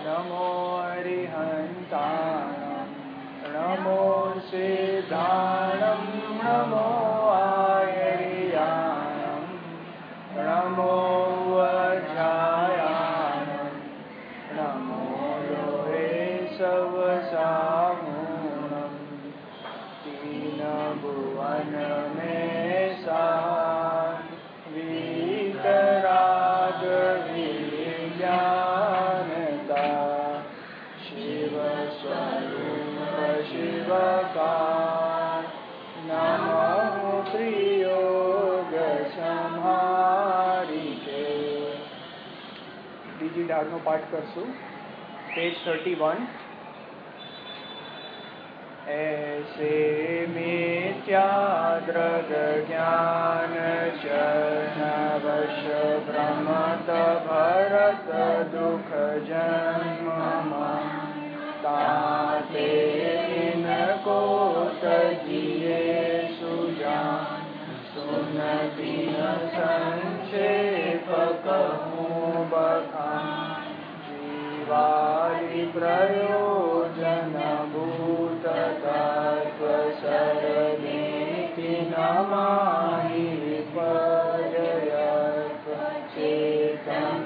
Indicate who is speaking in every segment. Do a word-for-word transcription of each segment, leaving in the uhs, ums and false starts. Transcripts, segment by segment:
Speaker 1: नमो अरिहन्ताणं नमो सिद्धाणं नमो आयर्याणं नमो वज्रायाणं नमो लोहे सवसामूणं तीन भुवन में सार वीतराग विज्ञानता शिव स्वरूप शिवकार नमो त्रियोग संहारिके। બીજી ડાળનો પાઠ કરશું, પેજ થર્ટી વન। ऐसे मिथ्या दृग ज्ञान चरणवश भ्रमत भरत दुख जन्म ताते इनको तजिए सुजान सुनती संक्षेप कहूँ बखान जीवादि प्रयोजन भूत तत्व सरनीति नमाहि विपर्ययत्व चेतन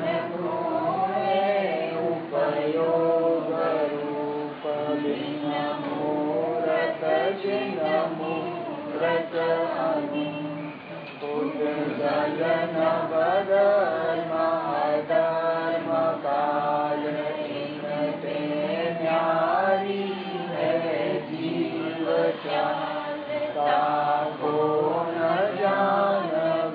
Speaker 1: उपयोग रूप बिन मूरत जिन मूरत अनु बुद्ध गलन बदर्म अधर्म काल इनते न्यारी है जीव को न जान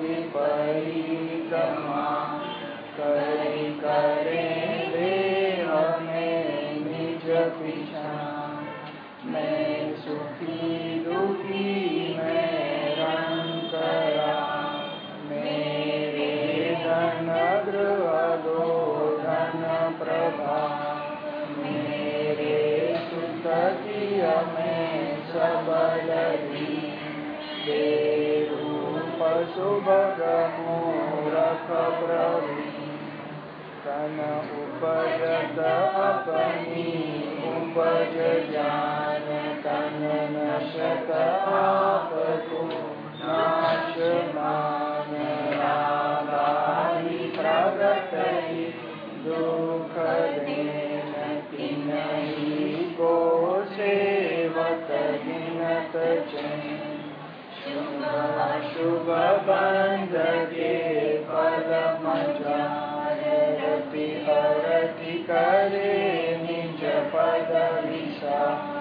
Speaker 1: विपरीतमा करी करे देह में निज पिछा मैं सुखी दुखी मैं रंकरा मेरे धन गृह दो धन प्रभा मेरे सुततिय में सबलरी दे रूप सुभग मूरख प्रभु तन उपजत अपनी उपज जान तन नशत आपको नाश मान रागादि प्रगट दुख देन तिनहि को सेवक गिनत चैन शुभ अशुभ बंध के फल मचार रति अरति करे निज पद विषा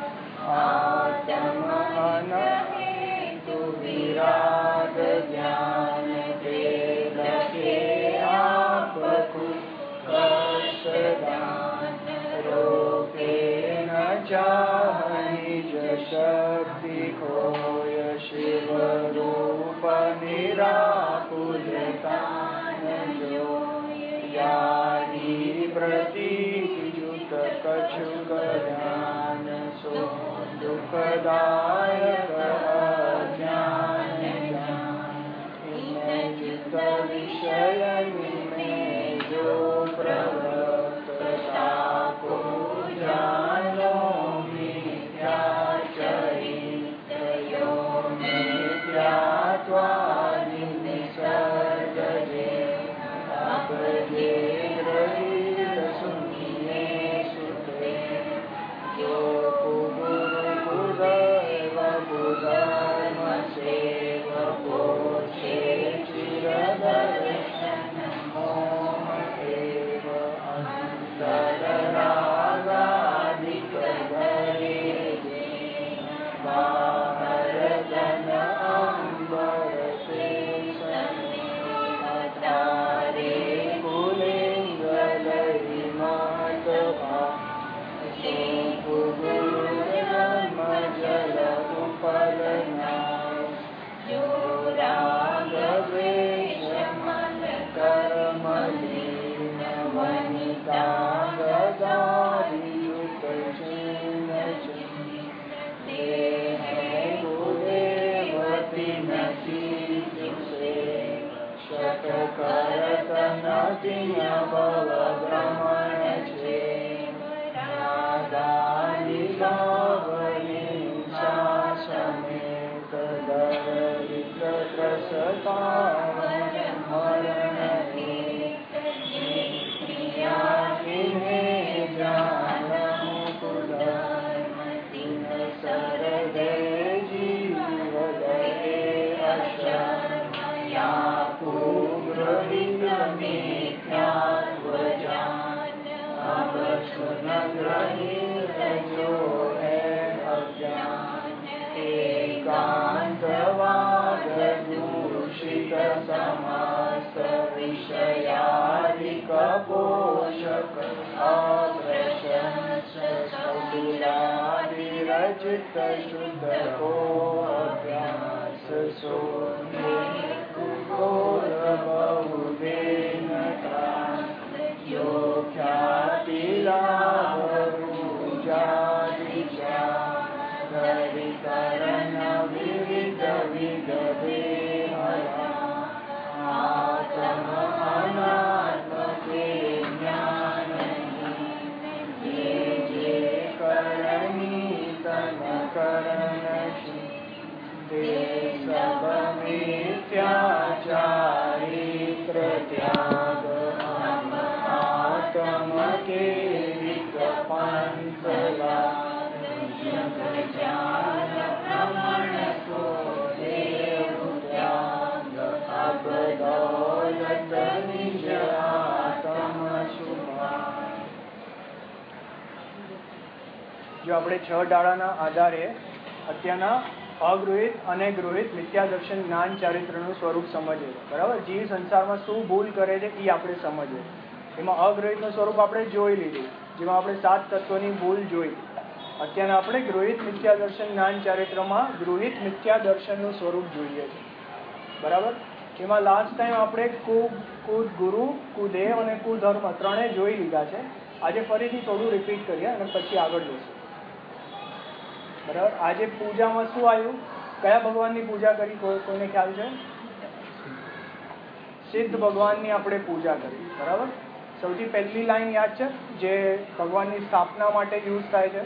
Speaker 1: आत्म अनहेतु विराग ज्ञान के लखे आपको कष्ट दान रोके न चाह निज शक्ति खोय शिव रूप निराकुल तान जो यारी प्रतीक युत कछुक ज्ञान सो दुखदायक अज्ञान इन चित्त विषय में जो प्रवृत्तता को जानो मिथ्या चरित्रयो मिथ्यात्वादि निसर्ग जे अब जे ग्रहीत सुनिए सुते जो कुगुरु कुदैव बुधर्म सेव पोषे चिरदर्शन मोह एव अंतररागादिक भरे बाहर जन अंबर से अतारे कुलिंग लई मात भा गुरु ब्रह्म जल उपल जो राग द्वेष मन कर्म लीन वनिता गदायुत चिन्ह देह गुरुदेवती नची से शत करत नतिय भव भ्रमण छे પોષક અપ્રશંસકૌટિલાદિરચિત શુદ્ધ કો અભ્યાસ સોર્બહુદેન યો ખ્યાતિલાભરૂજાદિશા ધરિકરણ વિવિધ વિગવે આત્મ અનાત્મ કે જ્ઞાન જે જે કરણી તન કરણ તે સબ મિથ્યાચારિત્ર ત્યાગ આત્મ કે વિક પંચલા ભ્રમણ કો દેવ ત્યાગ અબદૌલત નિજ આત્મ શુભા. જો આપણે છ ડાળાના આધારે અત્યારના અગૃહિત અને ગૃહિત મિથ્યા દર્શન જ્ઞાન ચારિત્રનું સ્વરૂપ સમજીએ. બરાબર, જીવ સંસારમાં શું ભૂલ કરે છે એ આપણે સમજીએ. એમાં અગૃહિતનું સ્વરૂપ આપણે જોઈ લીધું, જેમાં આપણે સાત તત્વોની ભૂલ જોઈ. અત્યારે આપણે ગૃહિત મિથ્યા દર્શન જ્ઞાન ચારિત્રમાં ગૃહિત મિથ્યા દર્શનનું સ્વરૂપ જોઈએ છે. બરાબર, એમાં લાસ્ટ ટાઈમ આપણે કુ કુદ ગુરુ, કુદેવ અને કુધર્મ ત્રણે જોઈ લીધા છે. આજે ફરીથી થોડું રિપીટ કરીએ અને પછી આગળ જઈશું. બરાબર, આજે પૂજામાં શું આવ્યું? કયા ભગવાનની પૂજા કરી? કોઈને ખ્યાલ છે? સિદ્ધ ભગવાનની આપણે પૂજા કરી. બરાબર, સૌથી પહેલી લાઈન યાદ છે જે ભગવાનની સ્થાપના માટે યુઝ થાય છે?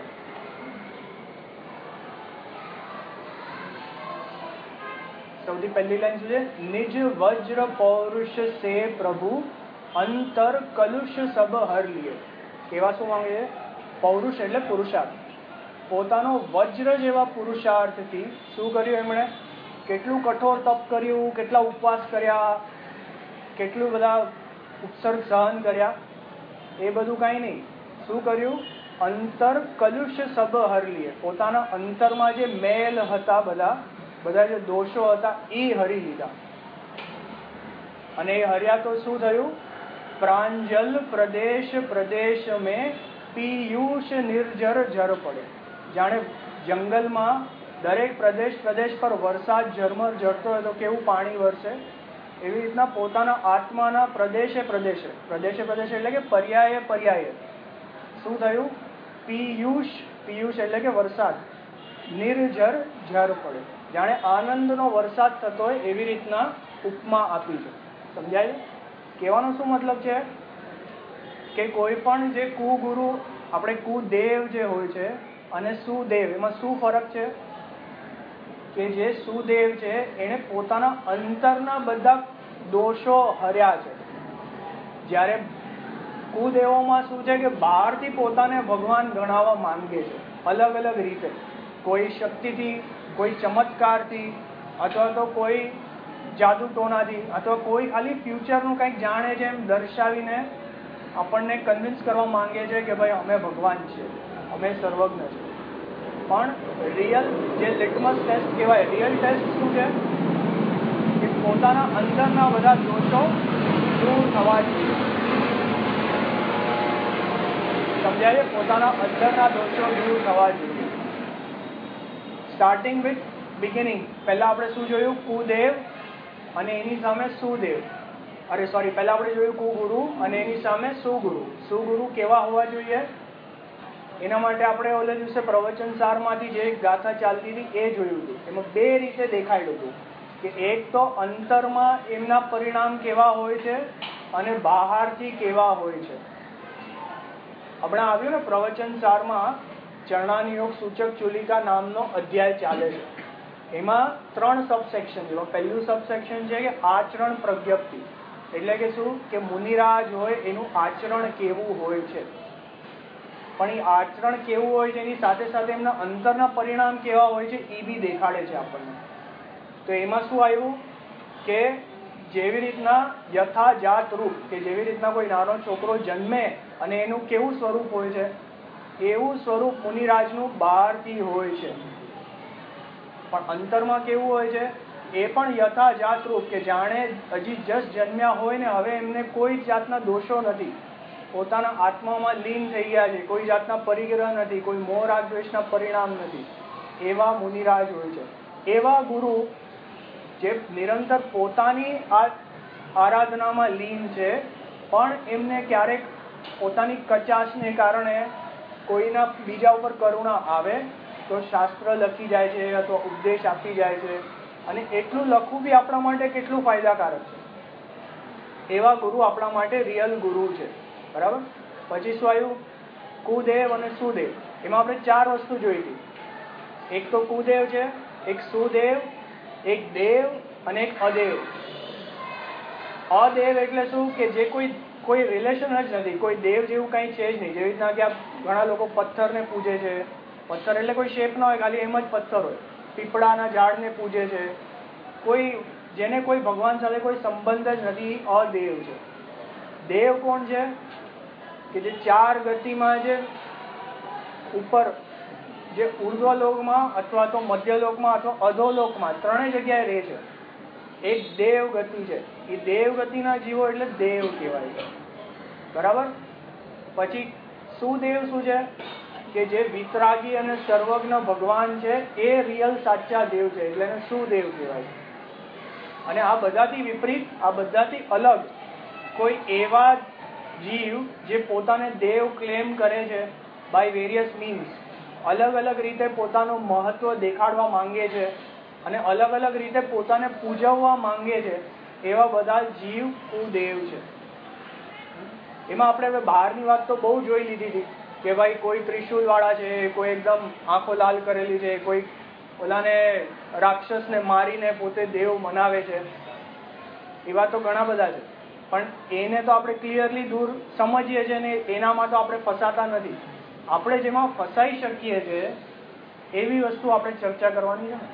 Speaker 1: સૌથી પહેલી લાઈન શું છે? નિજ વજ્ર પૌરુષ સે પ્રભુ અંતર કલુષ સબ હર લીએ. કેવા શું માંગે છે? પૌરુષ એટલે પુરુષાર્થ. પોતાનો વજ્ર જેવા પુરુષાર્થથી શું કર્યું એમણે? કેટલું કઠોર તપ કર્યું, કેટલા ઉપવાસ કર્યા, કેટલું બધા ઉપસર્ગ સહન કર્યા. એ બધું કાંઈ નહીં. શું કર્યું? અંતર કલુષ સબ હર લીએ. પોતાના અંતરમાં જે મેલ હતા, બધા બધા જે દોષો હતા એ હરી લીધા. અને એ હર્યા તો શું થયું? પ્રાંજલ પ્રદેશ પ્રદેશ મેં પિયુષ નિર્જર જર પડે. જાણે જંગલમાં દરેક પ્રદેશ પ્રદેશ પર વરસાદ ઝરમર ઝરતો હોય તો કેવું પાણી વરસે, એવી રીતના પોતાના આત્માના પ્રદેશે પ્રદેશે પ્રદેશે પ્રદેશે એટલે કે પર્યાયે પર્યાયે શું થયું? પિયુષ, પિયુષ એટલે કે વરસાદ, નિર્જર ઝર પડે. જાણે આનંદનો વરસાદ થતો હોય એવી રીતના ઉપમા આપી છે. સમજાય? કહેવાનો શું મતલબ છે કે કોઈ પણ જે કુગુરુ, આપણે કુદેવ જે હોય છે અને સુદેવ, એમાં શું ફરક છે? કે જે સુદેવ છે એને પોતાના અંતરના બધા દોષો હર્યા છે. જ્યારે કુદેવોમાં શું છે કે બહારથી પોતાને ભગવાન ગણાવવા માંગે છે, અલગ અલગ રીતે, કોઈ શક્તિથી, કોઈ ચમત્કારથી, અથવા તો કોઈ જાદુ ટોનાથી, અથવા કોઈ ખાલી ફ્યુચરનું કંઈક જાણે છે એમ દર્શાવીને આપણને કન્વિન્સ કરવા માંગે છે કે ભાઈ અમે ભગવાન છીએ, અમે સર્વજ્ઞ છીએ. પણ રિયલ જે લિટમસ ટેસ્ટ કહેવાય, રિયલ ટેસ્ટ શું છે કે પોતાના અંદરના બધા દોષો દૂર થવા જોઈએ. સમજાય? પોતાના અંદરના દોષો દૂર થવા જોઈએ. Starting with beginning. પહેલા આપણે શું જોયું? કુદેવ અને એની સામે સુદેવ. અરે સોરી, પહેલા આપણે જોયું કુગુરુ અને એની સામે સુગુરુ. સુગુરુ કેવા હોવા જોઈએ એના માટે આપણે ઓલે દિવસે પ્રવચન સારમાંથી જે ગાથા ચાલતી હતી એ જોયું હતું. એમાં બે રીતે દેખાડ્યું હતું કે એક તો અંતરમાં એમના પરિણામ કેવા હોય છે અને બહારથી કેવા હોય છે. હમણાં આવ્યું ને પ્રવચન સારમાં ચરણાનિયોગ સૂચક ચુલિકા નામનો અધ્યાય ચાલે છે. એમાં ત્રણ સબસેક્શન છે. પહેલું સબસેક્શન છે કે આચરણ પ્રજ્ઞપ્તિ, એટલે કે શું કે મુનિરાજ હોય એનું આચરણ કેવું હોય છે. પણ એ આચરણ કેવું હોય છે એની સાથે સાથે એમના અંતરના પરિણામ કેવા હોય છે એ બી દેખાડે છે આપણને. તો એમાં શું આવ્યું કે જેવી રીતના યથાજાત રૂપ, કે જેવી રીતના કોઈ નાનો છોકરો જન્મે અને એનું કેવું સ્વરૂપ હોય છે, એવું સ્વરૂપ મુનિરાજનું બહારથી હોય છે. પણ અંતરમાં કેવું હોય છે એ પણ યથાજાત રૂપ, કે જાણે હજી જસ્ટ જન્મ્યા હોય ને હવે એમને કોઈ જાતના દોષો નથી, પોતાના આત્મામાં લીન થઈ ગયા છે, કોઈ જાતના પરિગ્રહ નથી, કોઈ મોહ રાગ દ્વેષના પરિણામ નથી, એવા મુનિરાજ હોય છે. એવા ગુરુ જે નિરંતર પોતાની આરાધનામાં લીન છે, પણ એમને ક્યારેક પોતાની કચાશને કારણે કોઈના બીજા ઉપર કરુણા આવે તો શાસ્ત્ર લખી જાય છે અથવા ઉપદેશ આપી જાય છે, અને એટલું લખવું બી આપણા માટે કેટલું ફાયદાકારક છે. એવા ગુરુ આપણા માટે રિયલ ગુરુ છે. બરાબર. પછી શું આવ્યું? કુદેવ અને સુદેવ. એમાં આપણે ચાર વસ્તુ જોઈ હતી. એક તો કુદેવ છે, એક સુદેવ, એક દેવ અને એક અદેવ. અદેવ એટલે શું? કે જે કોઈ કોઈ રિલેશન જ નથી, કોઈ દેવ જેવું કંઈ છે જ નહીં. જેવી રીતના કે ઘણા લોકો પથ્થરને પૂજે છે. પથ્થર એટલે કોઈ શેપ ના હોય, ખાલી એમ જ પથ્થર હોય. પીપળાના ઝાડને પૂજે છે. કોઈ જેને કોઈ ભગવાન સાથે કોઈ સંબંધ જ નથી, અદેવ છે. દેવ કોણ છે? કે જે ચાર ગતિમાં જે ઉપર જે ઉર્ધ્વલોકમાં અથવા તો મધ્યલોકમાં અથવા અધોલોકમાં ત્રણેય જગ્યાએ રહે છે. એક દેવ ગતિ છે. એ દેવ ગતિના જીવો એટલે દેવ કહેવાય. બરાબર. પછી સુદેવ શું છે? કે જે વિતરાગી અને સર્વજ્ઞ ભગવાન છે, એ રિયલ સાચા દેવ છે, એટલે એને સુદેવ કહેવાય. અને આ બધાથી વિપરીત, આ બધાથી અલગ કોઈ એવા જીવ જે પોતાને દેવ ક્લેમ કરે છે બાય વેરિયસ મીન્સ, અલગ અલગ રીતે પોતાનું મહત્વ દેખાડવા માંગે છે અને અલગ અલગ રીતે પોતાને પૂજવવા માંગે છે, એવા બધા જીવ કુદેવ છે. એમાં આપણે હવે બહારની વાત તો બહુ જોઈ લીધી હતી કે ભાઈ કોઈ ત્રિશુલ વાળા છે, કોઈ એકદમ આંખો લાલ કરેલી છે, કોઈ ઓલાને રાક્ષસને મારીને પોતે દેવ મનાવે છે. એવા તો ઘણા બધા છે, પણ એને તો આપણે ક્લિયરલી દૂર સમજીએ છીએ ને એનામાં તો આપણે ફસાતા નથી. આપણે જેમાં ફસાઈ શકીએ છીએ એવી વસ્તુ આપણે ચર્ચા કરવાની છે ને.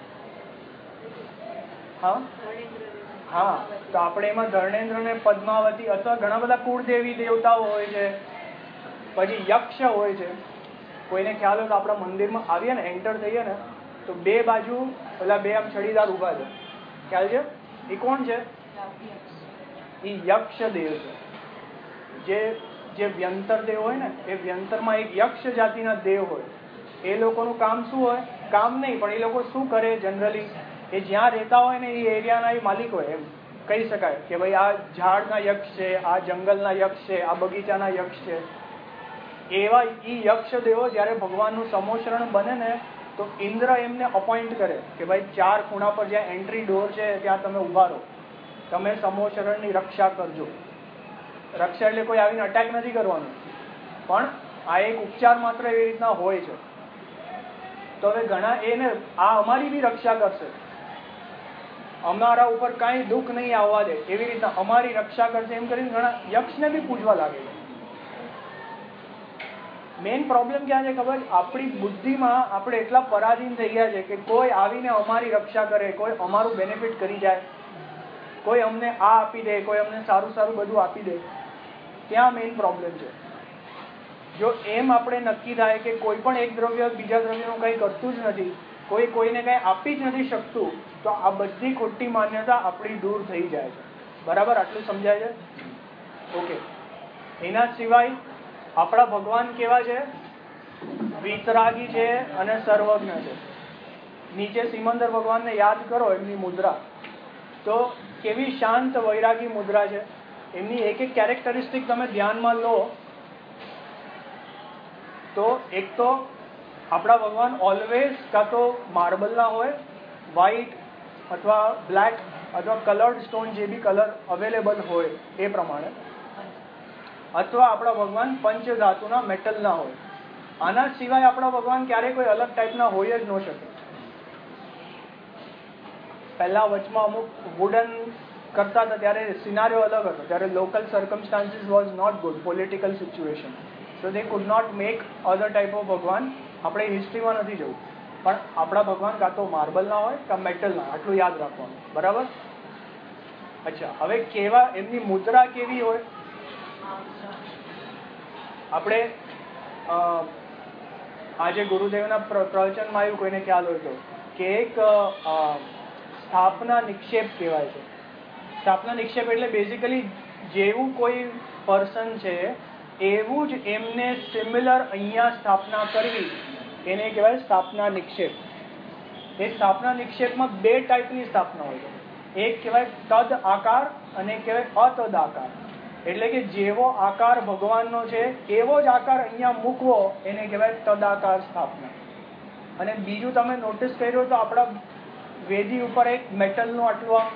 Speaker 1: હા હા તો આપણે એમાં ધર્ણેન્દ્ર ને પદ્માવતી અથવા ઘણા બધા કુળદેવી દેવતાઓ હોય છે. પછી યક્ષ હોય છે. કોઈને ખ્યાલ હોય તો આપણા મંદિરમાં આવીએ ને, એન્ટર થઈએ ને તો બે બાજુ પેલા બે આમ છડીદાર ઉભા છે. ખ્યાલ છે? એ કોણ છે? એ યક્ષ દેવ છે. જે જે વ્યંતર દેવ હોય ને, એ વ્યંતરમાં એક યક્ષ જાતિના દેવ હોય. એ લોકોનું કામ શું હોય? કામ નહીં, પણ એ લોકો શું કરે જનરલી, એ જ્યાં રહેતા હોય ને એ એરિયાના એ માલિક હોય. એમ કહી શકાય કે ભાઈ આ ઝાડના યક્ષ છે, આ જંગલના યક્ષ છે, આ બગીચાના યક્ષ છે. એવા ઈ યક્ષ દેવો જ્યારે ભગવાનનું સમોશરણ બને ને તો ઇન્દ્ર એમને અપોઇન્ટ કરે કે ભાઈ ચાર ખૂણા પર જ્યાં એન્ટ્રી ડોર છે ત્યાં તમે ઉભા રહો, તમે સમોશરણની રક્ષા કરજો. રક્ષા એટલે કોઈ આવીને અટેક નથી કરવાનું, પણ આ એક ઉપચાર માત્ર એવી રીતના હોય છે. તો હવે ઘણા એને આ અમારી બી રક્ષા કરશે, અમારા ઉપર કાંઈ દુઃખ નહીં આવવા દે, એવી રીતના અમારી રક્ષા કરશે એમ કરીને ઘણા યક્ષને બી પૂજવા લાગે છે. મેઇન પ્રોબ્લેમ ક્યાં છે ખબર? આપણી બુદ્ધિમાં આપણે એટલા પરાધીન થઈ ગયા છે કે કોઈ આવીને અમારી રક્ષા કરે, કોઈ અમારું બેનિફિટ કરી જાય, કોઈ અમને આ આપી દે, કોઈ અમને સારું સારું બધું આપી દે. ત્યાં મેઇન પ્રોબ્લેમ છે. જો એમ આપણે નક્કી થાય કે કોઈ પણ એક દ્રવ્ય બીજા દ્રવ્યનું કંઈ કરતું જ નથી, કોઈ કોઈને કંઈ આપી જ નથી શકતું, તો આ બધી ખોટી માન્યતા આપણી દૂર થઈ જાય છે. બરાબર? આટલું સમજાય છે? ઓકે. એના સિવાય આપણા ભગવાન કેવા છે? વિતરાગી છે અને સર્વજ્ઞ છે. નીચે સિમંદર ભગવાનને યાદ કરો, એમની મુદ્રા તો કેવી શાંત વૈરાગી મુદ્રા છે. એમની એક એક કેરેક્ટરિસ્ટિક તમે ધ્યાનમાં લો તો એક તો આપણા ભગવાન ઓલવેઝ કાં તો માર્બલના હોય, વ્હાઈટ અથવા બ્લેક અથવા કલર્ડ સ્ટોન, જે બી કલર અવેલેબલ હોય એ પ્રમાણે, અથવા આપણા ભગવાન પંચધાતુના મેટલના હોય. આના સિવાય આપણા ભગવાન ક્યારેય કોઈ અલગ ટાઈપના હોય જ ન શકે. પહેલા વચમાં અમુક વુડન કરતા હતા ત્યારે સિનારીઓ અલગ હતો, ત્યારે local circumstances was not good, political situation, so they could not make other type of Bhagwan. આપણે હિસ્ટ્રીમાં નથી જવું, પણ આપણા ભગવાન કાં તો માર્બલના હોય કાં મેટલના, આટલું યાદ રાખવાનું. બરાબર? અચ્છા, હવે કેવા એમની મુદ્રા કેવી હોય? આપણે આજે ગુરુદેવના પ્રવચનમાં આવ્યું, કોઈને ખ્યાલ હોય તો, કે એક સ્થાપના નિક્ષેપ કહેવાય છે. સ્થાપના નિક્ષેપ એટલે બેઝિકલી જેવું કોઈ પર્સન છે એવું જ એમને સિમિલર અહીંયા સ્થાપના કરવી, એને કહેવાય સ્થાપના નિક્ષેપ. એ સ્થાપના નિક્ષેપમાં બે ટાઈપની સ્થાપના હોય છે. એક કહેવાય તદ આકાર અને એક કહેવાય અતદ આકાર. એટલે કે જેવો આકાર ભગવાનનો છે એવો જ આકાર અહીંયા મૂકવો, એને કહેવાય તદાકાર સ્થાપના. અને બીજું તમે નોટિસ કર્યું તો આપણા વેદી ઉપર એક મેટલનું આટલું આમ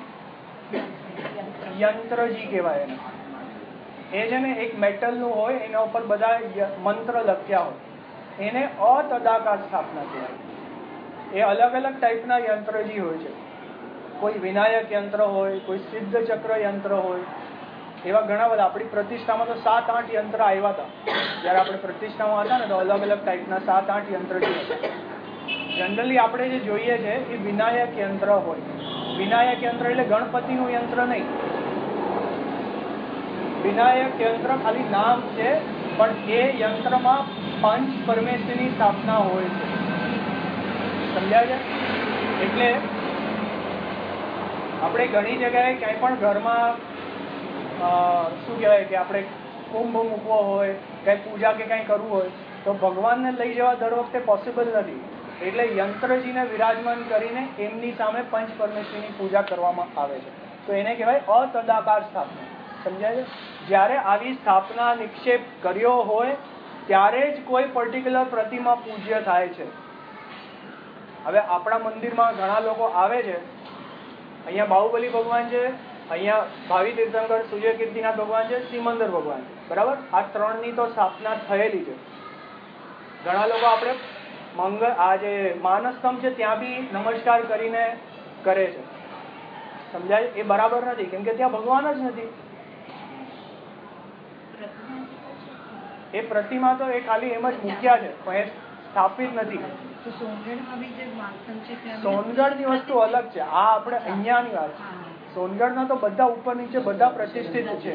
Speaker 1: યંત્રજી કહેવાય એને. એ છે ને એક મેટલનું હોય, એના ઉપર બધા મંત્ર લખ્યા હોય, એને અતદાકાર સ્થાપના કહેવાય. એ અલગ અલગ ટાઈપના યંત્રજી હોય છે. કોઈ વિનાયક યંત્ર હોય, કોઈ સિદ્ધ ચક્ર યંત્ર હોય, એવા ઘણા બધા. આપણી પ્રતિષ્ઠામાં તો સાત આઠ યંત્ર આવ્યા હતા. જયારે આપણે પ્રતિષ્ઠામાં હતા ને તો અલગ અલગ ટાઈપના સાત આઠ યંત્રજી હતા. જનરલી આપણે જે જોઈએ છે એ વિનાયક યંત્ર હોય. વિનાયક યંત્ર એટલે ગણપતિનું યંત્ર નહીં. વિનાયક યંત્ર ખાલી નામ છે, પણ એ યંત્રમાં પંચ પરમેશ્વરની સ્થાપના હોય છે. સમજાય છે? એટલે આપણે ઘણી જગ્યાએ ક્યાંય પણ ઘરમાં શું કહેવાય કે આપણે કુંભ મૂકવો હોય, કંઈ પૂજા કે કંઈ કરવું હોય તો ભગવાનને લઈ જવા દર વખતે પોસિબલ નથી. એટલે યંત્રજીને વિરાજમાન કરીને એમની સામે પંચ પરમેશ્વરની પૂજા કરવામાં આવે છે. તો એને કહેવાય અતદાકાર સ્થાપના. સમજાય છે? જ્યારે આવી સ્થાપના નિક્ષેપ કર્યો હોય ત્યારે જ કોઈ પર્ટિક્યુલર પ્રતિમા પૂજ્ય થાય છે. હવે આપણા મંદિરમાં ઘણા લોકો આવે છે, અહીંયા બાહુબલી ભગવાન છે, અહીંયા ભાવિ તીર્થંકર સૂર્ય કીર્તિનાથ ભગવાન છે, સિમંદર ભગવાન છે, બરાબર? આ ત્રણની તો સ્થાપના થયેલી છે. ઘણા લોકો આપણે મંગળ આ જે માનસસ્તંભ છે ત્યાં બી નમસ્કાર કરીને કરે છે. સમજાય? એ બરાબર નથી, કેમ કે ત્યાં ભગવાન જ નથી. એ પ્રતિમા તો એ ખાલી એમ જ મૂક્યા છે, પણ એ સ્થાપિત નથી. સોનગઢની વસ્તુ અલગ છે, આ આપણે અહીંયાની વાત છે. સોનગઢના તો બધા ઉપર નીચે બધા પ્રતિષ્ઠિત છે.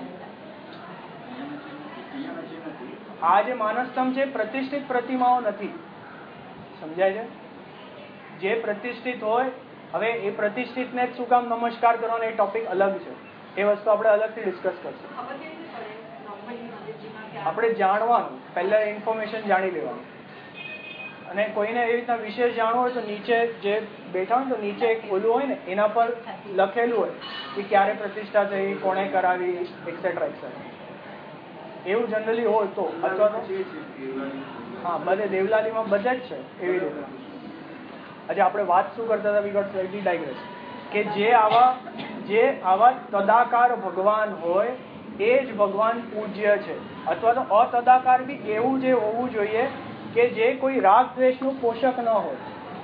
Speaker 1: આ જે માનસસ્તંભ છે પ્રતિષ્ઠિત પ્રતિમાઓ નથી. સમજાય છે? જે પ્રતિષ્ઠિત હોય, હવે એ પ્રતિષ્ઠિતને જ શું કામ નમસ્કાર કરવાનો એ ટોપિક અલગ છે. એ વસ્તુ આપણે અલગથી ડિસ્કસ કરશું. આપણે જાણવાનું, પહેલા ઇન્ફોર્મેશન જાણી લેવાનું. અને કોઈને એવી રીતના વિશેષ જાણવું હોય તો નીચે જે બેઠા હોય તો નીચે એક ઓલું હોય ને એના પર લખેલું હોય કે ક્યારે પ્રતિષ્ઠા થઈ, કોણે કરાવી, એક્સેટ્રા એક્સેટ્રા. એવું જનરલી હોય તો. અથવા તો હા, બધે દેવલાલીમાં બધા જ છે એવી રીતે. આજે આપણે વાત શું કરતા હતા, વી ગોટ સ્લાઇટલી ડાયગ્રેસ, કે જે આવા જે આવા તદાકાર ભગવાન હોય એ જ ભગવાન પૂજ્ય છે. અથવા તો અતદાકાર બી એવું જે હોવું જોઈએ કે જે કોઈ રાગ દ્વેષનું પોષક ન હોય,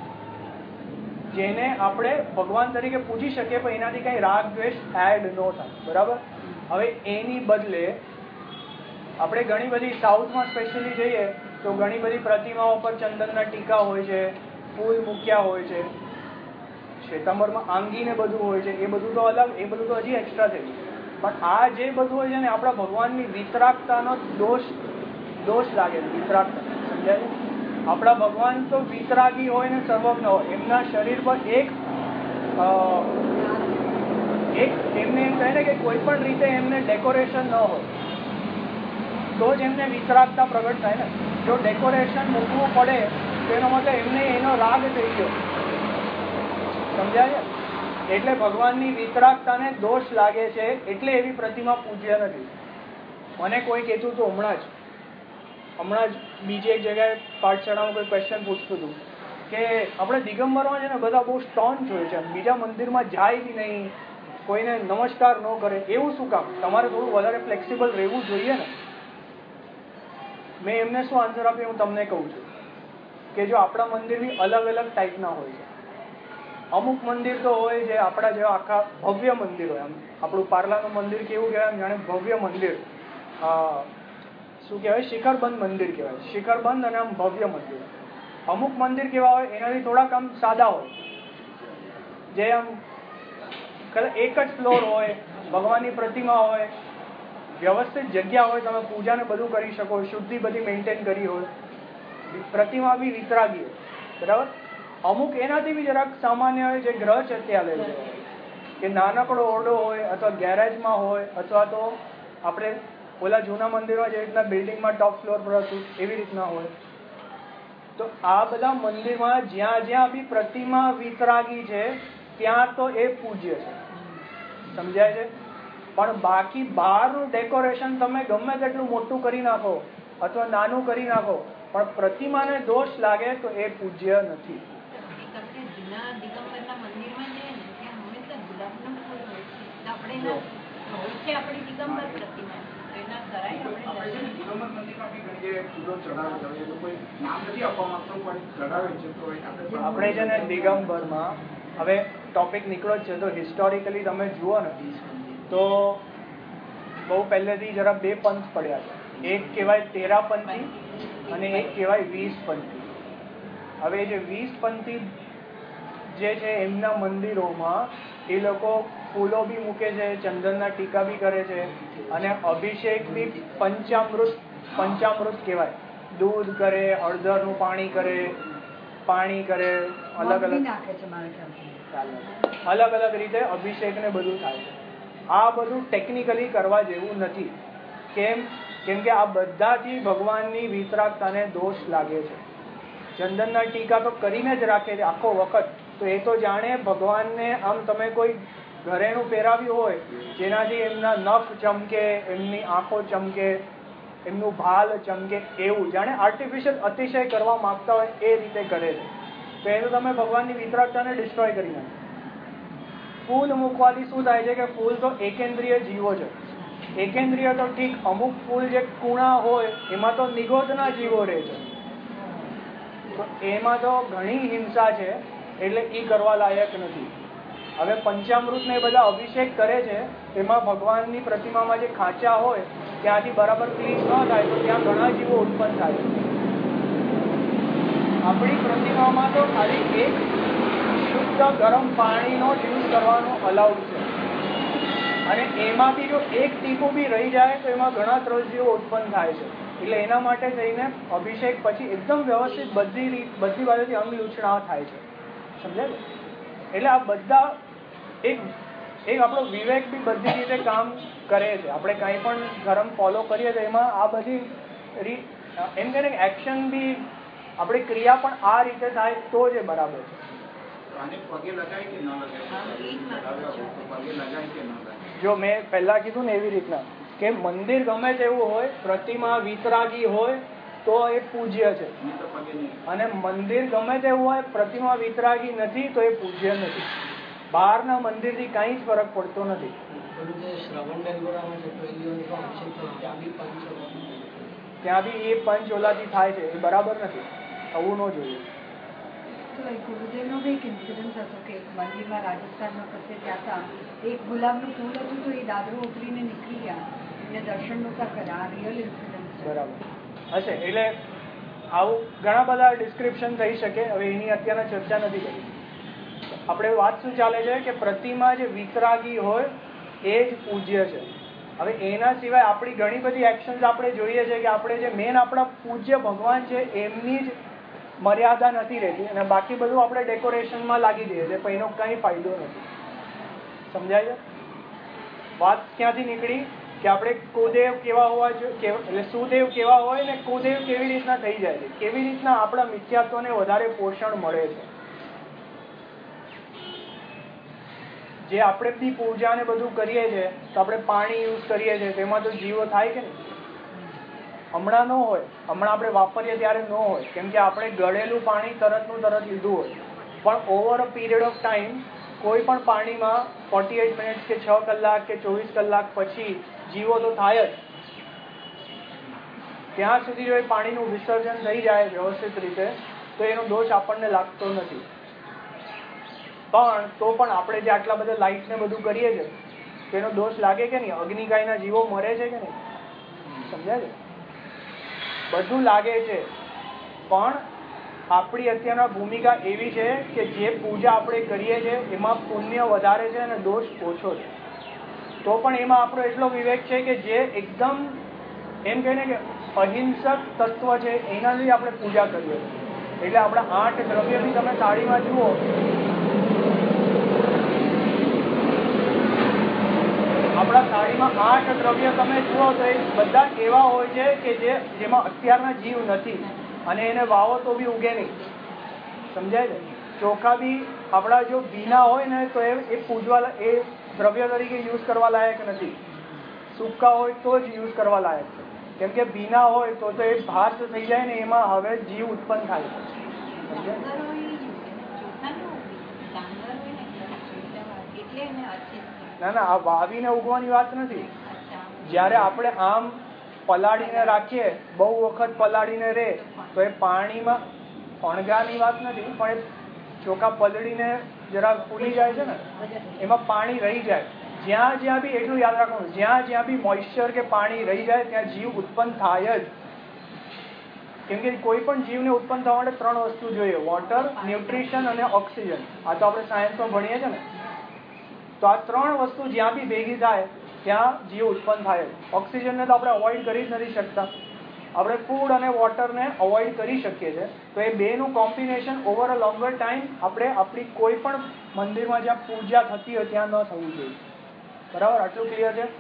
Speaker 1: જેને આપણે ભગવાન તરીકે પૂજી શકીએ પણ એનાથી કઈ રાગ દ્વેષ એડ ન થાય. બરાબર? હવે એની બદલે આપણે ઘણી બધી સાઉથમાં સ્પેશિયલી જઈએ તો ઘણી બધી પ્રતિમાઓ પર ચંદનના ટીકા હોય છે, ફૂલ મૂક્યા હોય છે, શ્વેતાંબરમાં આંગીને બધું હોય છે. એ બધું તો અલગ, એ બધું તો હજી એક્સ્ટ્રા થઈ ગયું. પણ આ જે બધું હોય છે ને આપણા ભગવાનની વિતરાગતાનો દોષ દોષ લાગે છે. વિતરાગતા. સમજાય? આપણા ભગવાન તો વિતરાગી હોય ને સર્વજ્ઞ હોય. એમના શરીર પર એક એક એમને એમ કહે ને કે કોઈ પણ રીતે એમને ડેકોરેશન ન હોય તો જ એમને વિતરાગતા પ્રગટ થાય ને. જો ડેકોરેશન મૂકવું પડે તો એનો મતલબ એમને એનો રાગ થઈ ગયો. સમજાય? એટલે ભગવાનની વિતરાગતાને દોષ લાગે છે, એટલે એવી પ્રતિમા પૂજ્ય નથી. મને કોઈ કહેતું હતું હમણાં જ હમણાં જ બીજી એક જગ્યાએ પાઠશાળામાં કોઈ ક્વેશ્ચન પૂછતું હતું કે આપણે દિગંબરમાં છે ને બધા બહુ સ્ટોન્ચ હોય છે, બીજા મંદિરમાં જાય બી નહીં, કોઈને નમસ્કાર ન કરે, એવું શું કામ? તમારે થોડું વધારે ફ્લેક્સિબલ રહેવું જોઈએ ને. મેં એમને શું આન્સર આપ્યો હું તમને કહું છું કે જો આપણા મંદિર બી અલગ અલગ ટાઈપના હોય છે. અમુક મંદિર તો હોય જે આપણા જેવા આખા ભવ્ય મંદિર હોય. આમ આપણું પાર્લાનું મંદિર કેવું કહેવાય, જાણે ભવ્ય મંદિર, શું કહેવાય, શિખરબંધ મંદિર કહેવાય. શિખરબંધ અને આમ ભવ્ય મંદિર. અમુક મંદિર કેવા હોય એનાથી થોડાક આમ સાદા હોય, જે આમ એક જ ફ્લોર હોય, ભગવાનની પ્રતિમા હોય, વ્યવસ્થિત જગ્યા હોય, તમે પૂજાને બધું કરી શકો, શુદ્ધિ બધી મેન્ટેન કરી હોય, પ્રતિમા બી વિતરાગી હોય. બરાબર? અમુક એનાથી બી જરાક સામાન્ય હોય, જે ગ્રહ છે ત્યાં લઈ લે, કે નાનકડો ઓરડો હોય અથવા ગેરેજમાં હોય અથવા તો આપણે ઓલા જૂના મંદિરમાં જે રીતના બિલ્ડિંગમાં ટોપ ફ્લોર પર હતું એવી રીતના હોય. તો આ બધા મંદિરમાં જ્યાં જ્યાં બી પ્રતિમા વિતરાગી છે ત્યાં તો એ પૂજ્ય છે, સમજાય છે. પણ બાકી બહારનું ડેકોરેશન તમે ગમે તેટલું મોટું કરી નાખો અથવા નાનું કરી નાખો, પણ પ્રતિમાને દોષ લાગે તો એ પૂજ્ય નથી. આપણે છે ને દિગંબરમાં હવે ટોપિક નીકળો જ છે, તો હિસ્ટોરિકલી તમે જુઓ ને તો બહુ પહેલેથી જરા બે પંથ પડ્યા છે. એક કહેવાય તેરાપંથી અને એક કહેવાય વીસ પંથી. હવે જે વીસ પંથી જે છે એમના મંદિરોમાં એ લોકો ફૂલો બી મૂકે છે, ચંદનના ટીકા બી કરે છે અને અભિષેક બી પંચામૃત પંચામૃત કહેવાય, દૂધ કરે, હળદરનું પાણી કરે, પાણી કરે, અલગ અલગ અલગ અલગ રીતે અભિષેક ને બધું થાય છે. આ બધું ટેકનિકલી કરવા જેવું નથી. કેમ? કેમ કે આ બધાથી ભગવાનની વિતરાગતાને દોષ લાગે છે. ચંદનના ટીકા તો કરીને જ રાખે છે આખો વખત, તો એ તો જાણે ભગવાનને આમ તમે કોઈ ઘરેણું પહેરાવ્યું હોય જેનાથી એમના નખ ચમકે, એમની આંખો ચમકે, એમનું ભાલ ચમકે, એવું જાણે આર્ટિફિશિયલ અતિશય કરવા માંગતા હોય એ રીતે કરે છે. તો એ તો તમે ભગવાનની વિતરાગતાને ડિસ્ટ્રોય કરી નાખો. ફૂલ મૂકવાથી શું થાય છે કે ફૂલ તો એકેન્દ્રિય જીવો છે. એકેન્દ્રિય તો ઠીક, અમુક ફૂલ જે કુણા હોય એમાં તો નિગોદના જીવો રહે છે, તો એમાં તો ઘણી હિંસા છે, એટલે એ કરવા લાયક નથી. હવે પંચામૃત ને બધા અભિષેક કરે છે, એમાં ભગવાનની પ્રતિમામાં જે ખાંચા હોય ત્યાંથી બરાબર ક્લીન ન થાય તો ત્યાં ઘણા જીવો ઉત્પન્ન થાય. આપણી પ્રતિમામાં તો ખાલી એક શુદ્ધ ગરમ પાણીનો જ યુઝ કરવાનો અલાઉડ છે, અને એમાંથી જો એક ટીપું બી રહી જાય તો એમાં ઘણા ત્રસજીવો ઉત્પન્ન થાય છે. એટલે એના માટે થઈને અભિષેક પછી એકદમ વ્યવસ્થિત બધી રીત બધી બાજુથી અંગ લૂછણા થાય છે, સમજાય? એટલે આ બધા એક એક આપણો વિવેક બી બધી રીતે કામ કરે છે. આપણે કંઈ પણ ધર્મ ફોલો કરીએ તો એમાં આ બધી રીત એમ કે એક્શન બી આપણી ક્રિયા પણ આ રીતે થાય તો જ એ બરાબર છે. જો મેં પહેલા કીધું ને એવી રીતના કે મંદિર ગમે તેવું હોય, પ્રતિમા વિતરાગી હોય તો એ પૂજ્ય છે, અને મંદિર ગમે તેવું હોય, પ્રતિમા વિતરાગી નથી તો એ પૂજ્ય નથી. બહારના મંદિરથી કાંઈ જ ફરક પડતો નથી. ત્યાં બી એ પંચ ઓલાથી થાય છે, એ બરાબર નથી, થવું ન જોઈએ.
Speaker 2: ગુરુદેવનો બી એક ઇન્સિડન્ટ હતો કે એક મંદિરમાં રાજસ્થાનમાં કશે ત્યાં હતા, એક ગુલાબનું ફૂલ હતું તો એ દાદરો ઉતરીને નીકળી ગયા, એમને દર્શન નહોતા કર્યા. આ રિયલ ઇન્સિડન્ટ
Speaker 1: બરાબર હશે. એટલે આવું ઘણા બધા ડિસ્ક્રિપ્શન થઈ શકે. હવે એની અત્યારે ચર્ચા નથી કરી. આપણે વાત શું ચાલે છે કે પ્રતિમા જે વિતરાગી હોય એ જ પૂજ્ય છે. હવે એના સિવાય આપણી ઘણી બધી એક્શન્સ આપણે જોઈએ છે કે આપણે જે મેન આપણા પૂજ્ય ભગવાન છે એમની જ મર્યાદા નથી રહેતી, અને બાકી બધું આપણે ડેકોરેશનમાં લાગી દઈએ છીએ, પણ એનો કંઈ ફાયદો નથી. સમજાય છે? વાત ક્યાંથી નીકળી કે આપણે કુદેવ કેવા હોવા જોઈએ, એટલે સુદેવ કેવા હોય ને કુદેવ કેવી રીતના થઈ જાય છે, કેવી રીતના આપણા મિથ્યાત્વને વધારે પોષણ મળે છે. જે આપણે બી પૂજા ને બધું કરીએ છીએ તો આપણે પાણી યુઝ કરીએ છીએ, તેમાં તો જીવો થાય કે નહીં? હમણાં ન હોય, હમણાં આપણે વાપરીએ ત્યારે ન હોય, કેમ કે આપણે ગળેલું પાણી તરતનું તરત લીધું હોય. પણ over a period of time કોઈ પણ પાણીમાં ફોર્ટી એઇટ મિનિટ્સ કે છ કલાક કે ચોવીસ કલાક પછી જીવો તો થાય જ. ત્યાં સુધી જો એ પાણીનું વિસર્જન થઈ જાય વ્યવસ્થિત રીતે તો એનો દોષ આપણને લાગતો નથી. પણ તો પણ આપણે જે આટલા બધા લાઇટ ને બધું કરીએ છીએ તો એનો દોષ લાગે કે નહીં? અગ્નિકાયના જીવો મરે છે કે નહીં? સમજાય છે? બધું લાગે છે, પણ આપણી અત્યારના ભૂમિકા એવી છે કે જે પૂજા આપણે કરીએ છીએ એમાં પુણ્ય વધારે છે અને દોષ ઓછો છે. તો પણ એમાં આપણો એટલો વિવેક છે કે જે એકદમ એમ કહીને કે અહિંસક તત્વ છે એનાથી આપણે પૂજા કરીએ છીએ. એટલે આપણા આઠ દ્રવ્ય બી તમે થાળીમાં જુઓ, આપણા થાળીમાં આઠ દ્રવ્ય તમે જુઓ તો એ બધા એવા હોય છે કે જે જેમાં અત્યારના જીવ નથી અને એને વાવો તો બી ઉગે નહીં. સમજાય છે? ચોખા બી આપણા જો ભીના હોય ને તો એ પૂજવા એ દ્રવ્ય તરીકે યુઝ કરવા લાયક નથી. સૂકા હોય તો જ યુઝ કરવા લાયક છે. કેમ કે ભીના હોય તો તો એ ભાત થઈ જાય ને એમાં હવે જીવ ઉત્પન્ન થાય છે. ના ના, આ વાવીને ઉગવાની વાત નથી. જ્યારે આપણે આમ પલાળીને રાખીએ, બહુ વખત પલાળીને રહે તો એ પાણીમાં ફણગાની વાત નથી, પણ એ ચોખા પલળીને જરા ફૂલી જાય છે ને, એમાં પાણી રહી જાય. જ્યાં જ્યાં બી એટલું યાદ રાખવાનું, જ્યાં જ્યાં બી મોઇશ્ચર કે પાણી રહી જાય ત્યાં જીવ ઉત્પન્ન થાય જ. કેમ કે કોઈ પણ જીવને ઉત્પન્ન થવા માટે ત્રણ વસ્તુ જોઈએ: વોટર, ન્યુટ્રિશન અને ઓક્સિજન. આ તો આપણે સાયન્સમાં ભણીએ છીએ ને. તો આ ત્રણ વસ્તુ જ્યાં બી ભેગી થાય ત્યાં જીવ ઉત્પન્ન થાય. ઓક્સિજનને તો આપણે અવોઇડ કરી જ નથી શકતા. આપણે ફૂડ અને વોટરને અવોઇડ કરી શકીએ છીએ. તો એ બેનું combination over a longer time આપણે આપણી કોઈ પણ મંદિરમાં જ્યાં પૂજા થતી હોય ત્યાં ન થવું જોઈએ. બરાબર? આટલું ક્લિયર છે?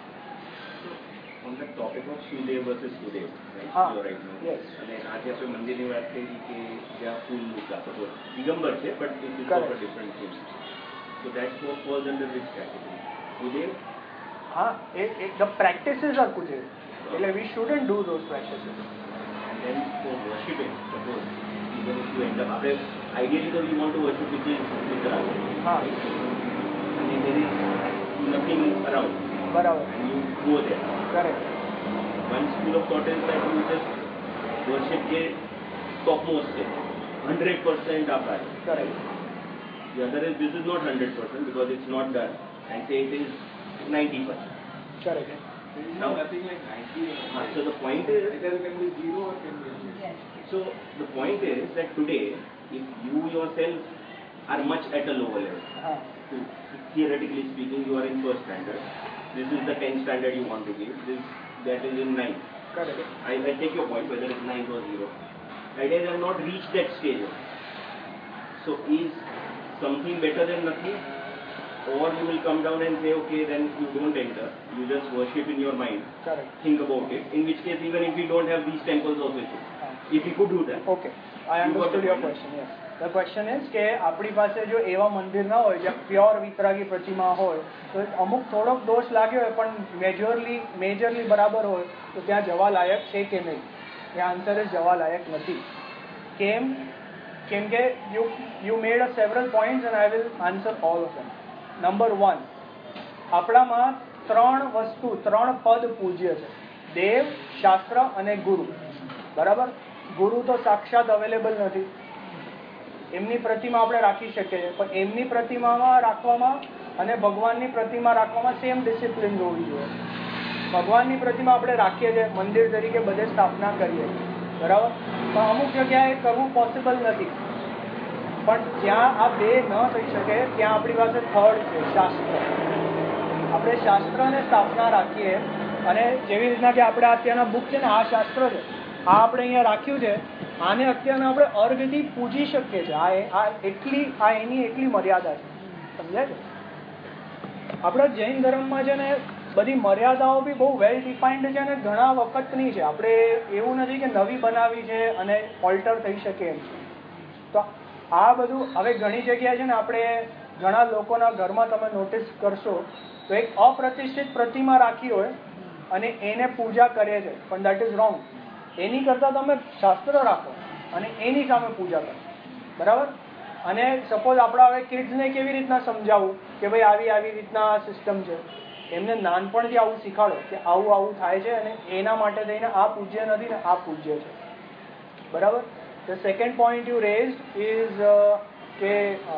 Speaker 3: On the topic of Shivdev versus Sudev, right?
Speaker 1: હા,
Speaker 3: You're right now.
Speaker 1: yes.
Speaker 3: અને આજે આપણે મંદિરની વાત કરી કે જ્યાં ફૂલ મૂકા તો દિગંબર છે, but it is
Speaker 1: Correct.
Speaker 3: of a different thing. So that falls under which category? Sudev?
Speaker 1: હા, એ એ the practices are kujay. એટલે we shouldn't do those practices.
Speaker 3: And then for worshipping, suppose even if you end up, આપણે ideally though we want to worship with the Indra,
Speaker 1: હા,
Speaker 3: and then there is nothing around,
Speaker 1: બરાબર.
Speaker 3: and you go there.
Speaker 1: Correct.
Speaker 3: One school of thought is that you just worship के topmost है, one hundred percent आप आए.
Speaker 1: Correct.
Speaker 3: The other is this is not one hundred percent because it's not done, and say it is ninety percent.
Speaker 1: Correct.
Speaker 3: Now,
Speaker 4: nothing like ninety.
Speaker 3: uh, so the point is,
Speaker 4: Either it can be zero or can be zero.
Speaker 2: Yes.
Speaker 3: so the point is that today, if you yourself are much at a lower level,
Speaker 1: હા,
Speaker 3: so theoretically speaking, you are in first standard. This is the tenth standard you want to give. This that is in ninth.
Speaker 1: Correct.
Speaker 3: I, I take your point whether it's ninth or zero. Ideas have not reached that stage. So is something better than nothing? Or you will come down and say, okay, then you don't enter. You just worship in your mind.
Speaker 1: Correct.
Speaker 3: Think about it. In which case, even if we don't have these temples also,
Speaker 1: હા.
Speaker 3: if we could do that.
Speaker 1: Okay, I understood your question. Yes, the question is કે આપણી પાસે જો એવા મંદિર ના હોય જ્યાં પ્યોર વિતરાગી પ્રતિમા હોય તો અમુક થોડોક દોષ લાગ્યો હોય પણ મેજોરલી મેજરલી બરાબર હોય તો ત્યાં જવા લાયક છે કે નહીં? ત્યાં આન્સર ઇઝ જવા લાયક નથી. કેમ? કેમ કે you you made a several points and I will answer all of them. Number one, આપણામાં ત્રણ વસ્તુ ત્રણ પદ પૂજ્ય છે: દેવ, શાસ્ત્ર અને ગુરુ. બરાબર? ગુરુ તો સાક્ષાત અવેલેબલ નથી. એમની પ્રતિમા આપણે રાખી શકીએ છીએ, પણ એમની પ્રતિમામાં રાખવામાં અને ભગવાનની પ્રતિમા રાખવામાં સેમ ડિસિપ્લિન હોવી જોઈએ. ભગવાનની પ્રતિમા આપણે રાખીએ છીએ, મંદિર તરીકે બધે સ્થાપના કરીએ, બરાબર? પણ અમુક જગ્યાએ કરવું પોસિબલ નથી. પણ જ્યાં આ બે ન થઈ શકે ત્યાં આપણી પાસે થર્ડ છે, શાસ્ત્ર. આપણે શાસ્ત્રને સ્થાપના રાખીએ અને જેવી રીતના કે આપણે અત્યારના બુક છે ને, આ શાસ્ત્ર છે, આ આપણે અહીંયા રાખ્યું છે, આને અત્યારના આપણે અર્ઘથી પૂજી શકીએ છીએ. આ આ એટલી આ એની એટલી મર્યાદા છે. સમજાય છે? આપણા જૈન ધર્મમાં છે ને બધી મર્યાદાઓ બી બહુ વેલ ડિફાઇન્ડ છે અને ઘણા વખતની છે. આપણે એવું નથી કે નવી બનાવી છે અને ઓલ્ટર થઈ શકે એમ છે. તો આ બધું હવે ઘણી જગ્યાએ છે ને આપણે ઘણા લોકોના ઘરમાં તમે નોટિસ કરશો તો એક અપ્રતિષ્ઠિત પ્રતિમા રાખી હોય અને એને પૂજા કરે છે, પણ દેટ ઇઝ રોંગ. એની કરતાં તમે શાસ્ત્ર રાખો અને એની સામે પૂજા કરો. બરાબર? અને સપોઝ આપણા હવે કિડ્સને કેવી રીતના સમજાવવું કે ભાઈ આવી આવી રીતના સિસ્ટમ છે, એમને નાનપણથી આવું શીખાડો કે આવું આવું થાય છે અને એના માટે થઈને આ પૂજ્ય નથી ને આ પૂજ્ય છે. બરાબર? The second point you raised is કે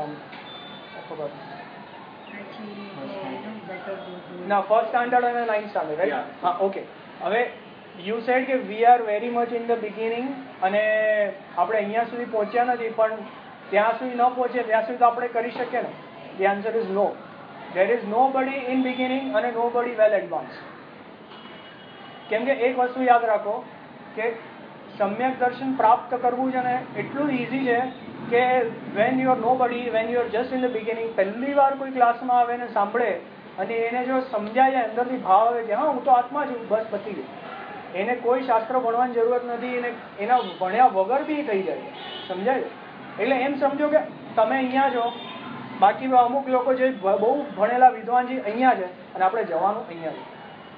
Speaker 1: ના ફર્સ્ટ સ્ટાન્ડર્ડ અને નાઇન્થ સ્ટાન્ડર્ડ, રાઈટ? હા, ઓકે. હવે યુ સેડ કે we are very much in the beginning અને આપણે અહીંયા સુધી પહોંચ્યા નથી, પણ ત્યાં સુધી ન પહોંચીએ ત્યાં સુધી તો આપણે કરી શકીએ ને. The answer is no. There is nobody in beginning અને નો બડી વેલ એડવાન્સ. કેમ કે એક વસ્તુ યાદ રાખો કે સમ્યક દર્શન પ્રાપ્ત કરવું છે ને એટલું ઇઝી છે કે van you are nobody, when you are just in the beginning, પહેલી વાર કોઈ ક્લાસમાં આવે ને સાંભળે અને એને જો સમજાય જાય, અંદરથી ભાવ આવે કે હા હું તો આત્મા છું, બસ પતી ગયું. એને કોઈ શાસ્ત્ર ભણવાની જરૂરત નથી, એને એના ભણ્યા વગર બી થઈ જાય, સમજાય? એટલે એમ સમજો કે તમે અહીંયા છો, બાકી અમુક લોકો જે બહુ ભણેલા વિદ્વાન છે અહીંયા છે અને આપણે જવાનું અહીંયા છે,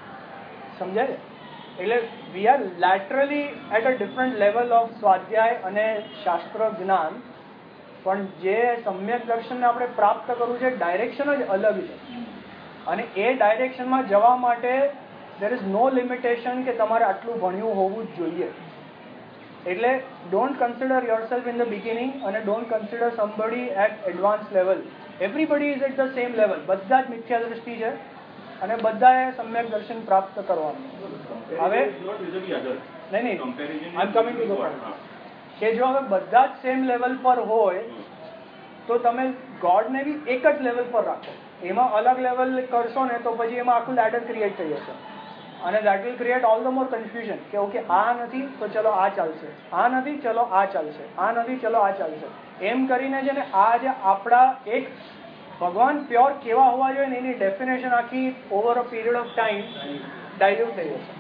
Speaker 1: સમજાય? એટલે we are literally at a different level of સ્વાધ્યાય અને શાસ્ત્ર જ્ઞાન, પણ જે સમ્યક દર્શનને આપણે પ્રાપ્ત કરવું છે ડાયરેક્શન જ અલગ છે. અને એ ડાયરેક્શનમાં જવા માટે દેર ઇઝ નો લિમિટેશન કે તમારે આટલું ભણ્યું હોવું જ જોઈએ. એટલે don't consider yourself in the beginning અને don't consider somebody at advance level. Everybody is at the same level. બધા જ મિથ્યા દ્રષ્ટિ છે અને બધાએ સમ્યક દર્શન પ્રાપ્ત કરવાનું. હવે નહીં નહીં I am coming to the point કે જો હવે બધા જ સેમ લેવલ પર હોય તો તમે ગોડને બી એક જ લેવલ પર રાખો. એમાં અલગ લેવલ કરશો ને તો પછી એમાં આખું લેડર ક્રિએટ થઈ જશે અને that will create all the more confusion કે ઓકે આ નથી તો ચલો આ ચાલશે, આ નથી ચલો આ ચાલશે, આ નથી ચલો આ ચાલશે, એમ કરીને છે ને આ જે આપણા એક ભગવાન પ્યોર કેવા હોવા જોઈએ ને એની ડેફિનેશન આખી over a period of time dilute થઈ જશે.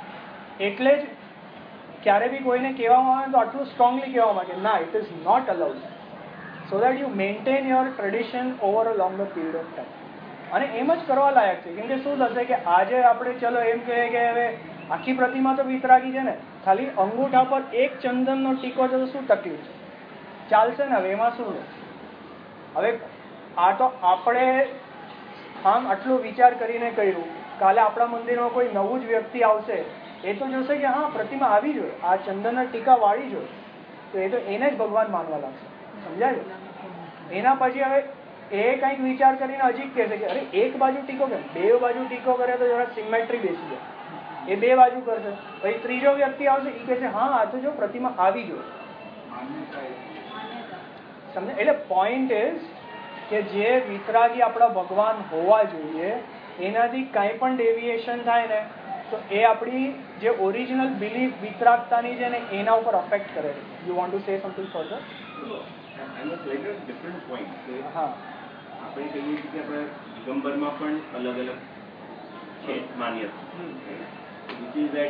Speaker 1: એટલે જ ક્યારે બી કોઈને કહેવામાં આવે તો આટલું સ્ટ્રોંગલી કહેવામાં કે ના, it is not allowed, so that you maintain your tradition over a longer period of time. અને એમ જ કરવા લાયક છે, કેમ કે શું થશે કે આજે આપણે ચલો એમ કહીએ કે હવે આખી પ્રતિમા તો વિતરાગી છે ને, ખાલી અંગૂઠા પર એક ચંદનનો ટીકો છે તો શું તકલીફ છે, ચાલશે ને? હવે એમાં શું છે? હવે આ તો આપણે આમ આટલો વિચાર કરીને કર્યું, કાલે આપણા મંદિરમાં કોઈ નવું જ વ્યક્તિ આવશે, એ તો જોશે કે હા પ્રતિમા આવી જોઈએ, આ ચંદનના ટીકા વાળી જોઈએ, તો એ તો એને જ ભગવાન માનવા લાગશે, સમજાય? એના પછી હવે એ કંઈક વિચાર કરીને હજી કહેશે કે અરે એક બાજુ ટીકો કેમ, બે બાજુ ટીકો કરે તો જરા સિમેટ્રી બેસી જાય, એ બે બાજુ કરશે. પછી ત્રીજો વ્યક્તિ આવશે, એ કહેશે હા આ તો જો પ્રતિમા આવી જોઈએ, સમજે? એટલે પોઈન્ટ ઇઝ કે જે વિતરાગી આપણા ભગવાન હોવા જોઈએ એનાથી કાંઈ પણ ડેવિએશન થાય ને તો એ આપણી જે ઓરિજિનલ બિલીફ વિતરાગતાની છે ને એના ઉપર અફેક્ટ કરે છે. You want to say something further?
Speaker 3: Different point.
Speaker 1: હા,
Speaker 3: આપણે કહીએ છીએ કે આપણે દિગંબરમાં પણ અલગ અલગ છે માન્યતા. Which is that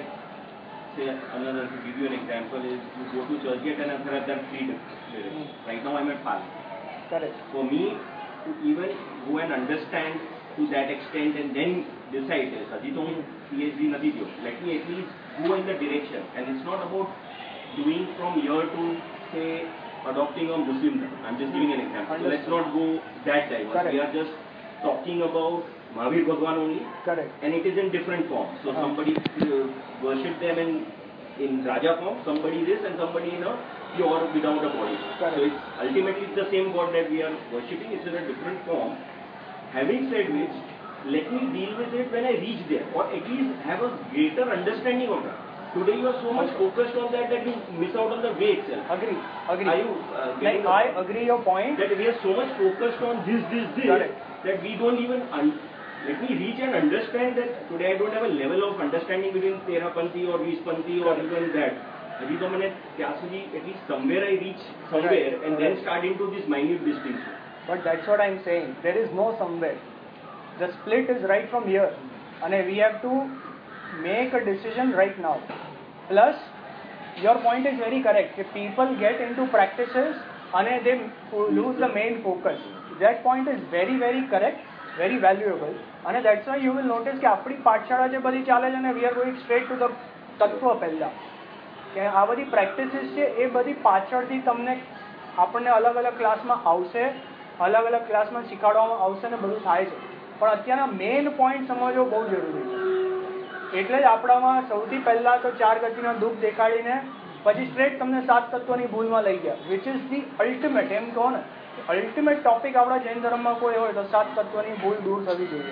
Speaker 3: say another to give you an example is you go to church gate and after that freed right now I'm at Pali.
Speaker 1: correct.
Speaker 3: For me to even go and understand to that extent and then decide is hજી તો હું PhD નથી થયો, let me at least go in the direction, and it's not about doing from here to say adopting a Muslim term. I'm just giving an example. So let's not go that diverse.
Speaker 1: Correct.
Speaker 3: We are just talking about Mahavir Bhagwan only.
Speaker 1: Correct.
Speaker 3: And it is in different forms. So
Speaker 1: uh-huh.
Speaker 3: somebody uh, worship them in in Raja form, somebody this and somebody in a pure without a body.
Speaker 1: Correct.
Speaker 3: So it's ultimately it's the same God that we are worshipping. It's in a different form. Having said which, let me deal with it when I reach there, or at least have a greater understanding of that. Today you are so much focused on that that you miss out on the way itself.
Speaker 1: Agree. Agree.
Speaker 3: Are you uh,
Speaker 1: like,
Speaker 3: the
Speaker 1: I agree your point.
Speaker 3: That we are so much focused on this, this, this,
Speaker 1: Correct.
Speaker 3: that we don't even un- let me reach and understand that today I don't have a level of understanding between Terapanthi or Vishpanthi or even that. હજી તો મને ત્યાં સુધી at least somewhere I reach somewhere
Speaker 1: Right.
Speaker 3: and then
Speaker 1: Right.
Speaker 3: start into this minute distinction.
Speaker 1: But that's what I'm saying. There is no somewhere. The split is right from here. And we have to make a decision right now. Plus, your point is very correct. If people get into practices and they lose the main focus. That point is very, very correct, very valuable. And that's why you will notice કે આપણી પાઠશાળા જે બધી ચાલે છે ને, we are going straight to the તત્વ પહેલા. કે આ બધી પ્રેક્ટિસીસ છે એ બધી પાછળથી તમને આપણને અલગ અલગ ક્લાસમાં આવશે, અલગ અલગ ક્લાસમાં શીખવાડવામાં આવશે ને બધું થાય છે. પણ અત્યારના મેઇન પોઈન્ટ સમજવો બહુ જરૂરી છે. એટલે જ આપણામાં સૌથી પહેલા તો ચાર ગતિના દુઃખ દેખાડીને પછી સ્ટ્રેટ તમને સાત તત્વની ભૂલમાં લઈ ગયા, વિચ ઇઝ ધી અલ્ટિમેટ. એમ કહો ને અલ્ટિમેટ ટોપિક આપણા જૈન ધર્મમાં કોઈ હોય તો સાત તત્વની ભૂલ દૂર થવી જોઈએ.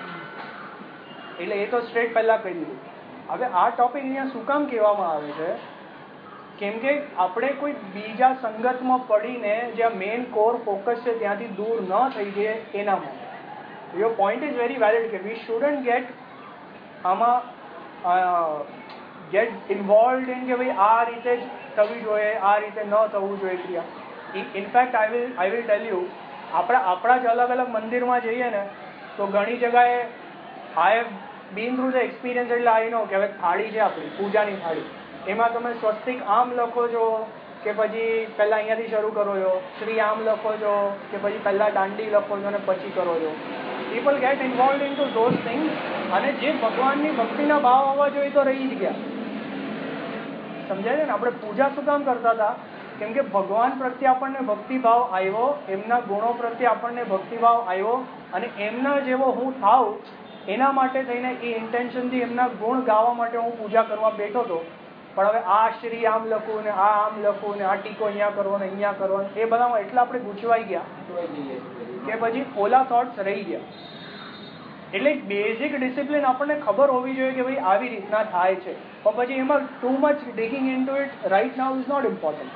Speaker 1: એટલે એ તો સ્ટ્રેટ પહેલા કહી દીધું. હવે આ ટોપિક અહીંયા શું કામ કહેવામાં આવે છે? કેમ કે આપણે કોઈ બીજા સંગતમાં પડીને જ્યાં મેઇન કોર ફોકસ છે ત્યાંથી દૂર ન થઈ જઈએ એના માટે. Your point is very valid કે વી શુડન્ટ ગેટ આમાં ગેટ ઇન્વોલ્વડ ઇન કે ભાઈ આ રીતે જ થવી જોઈએ, આ રીતે ન થવું જોઈએ ક્રિયા. In fact I will I will tell you, આપણા આપણા જ અલગ અલગ મંદિરમાં જઈએ ને તો ઘણી જગાએ I have been through the experience, એટલે આઈ નો કે હવે થાળી છે આપણી પૂજાની થાળી, એમાં તમે સ્વસ્તિક આમ લખો છો કે પછી પહેલાં અહીંયાથી શરૂ કરો છો, શ્રી આમ લખો છો કે પછી પહેલાં દાંડી લખો છો અને પછી કરો છો. People get involve in to those things, અને જે ભગવાનની ભક્તિના ભાવ આવવા જોઈએ તો રહી જ ગયા. સમજાય છે ને? આપણે પૂજા શું કામ કરતા હતા? કેમ કે ભગવાન પ્રત્યે આપણને ભક્તિભાવ આવ્યો, એમના ગુણો પ્રત્યે આપણને ભક્તિભાવ આવ્યો, અને એમના જેવો હું થાઉં એના માટે થઈને એ ઇન્ટેન્શનથી એમના ગુણ ગાવા માટે હું પૂજા કરવા બેઠો હતો. પણ હવે આ શ્રી આમ લખવું ને આ આમ લખવું ને આ ટીકો અહીંયા કરવો ને અહીંયા કરવો, એ બધામાં એટલા આપણે ગૂંચવાઈ ગયા કે પછી ઓલા થોટ્સ રહી ગયા. એટલે બેઝિક ડિસિપ્લિન આપણને ખબર હોવી જોઈએ કે ભાઈ આવી રીતના થાય છે, પણ પછી એમાં too much digging into it right now is not important.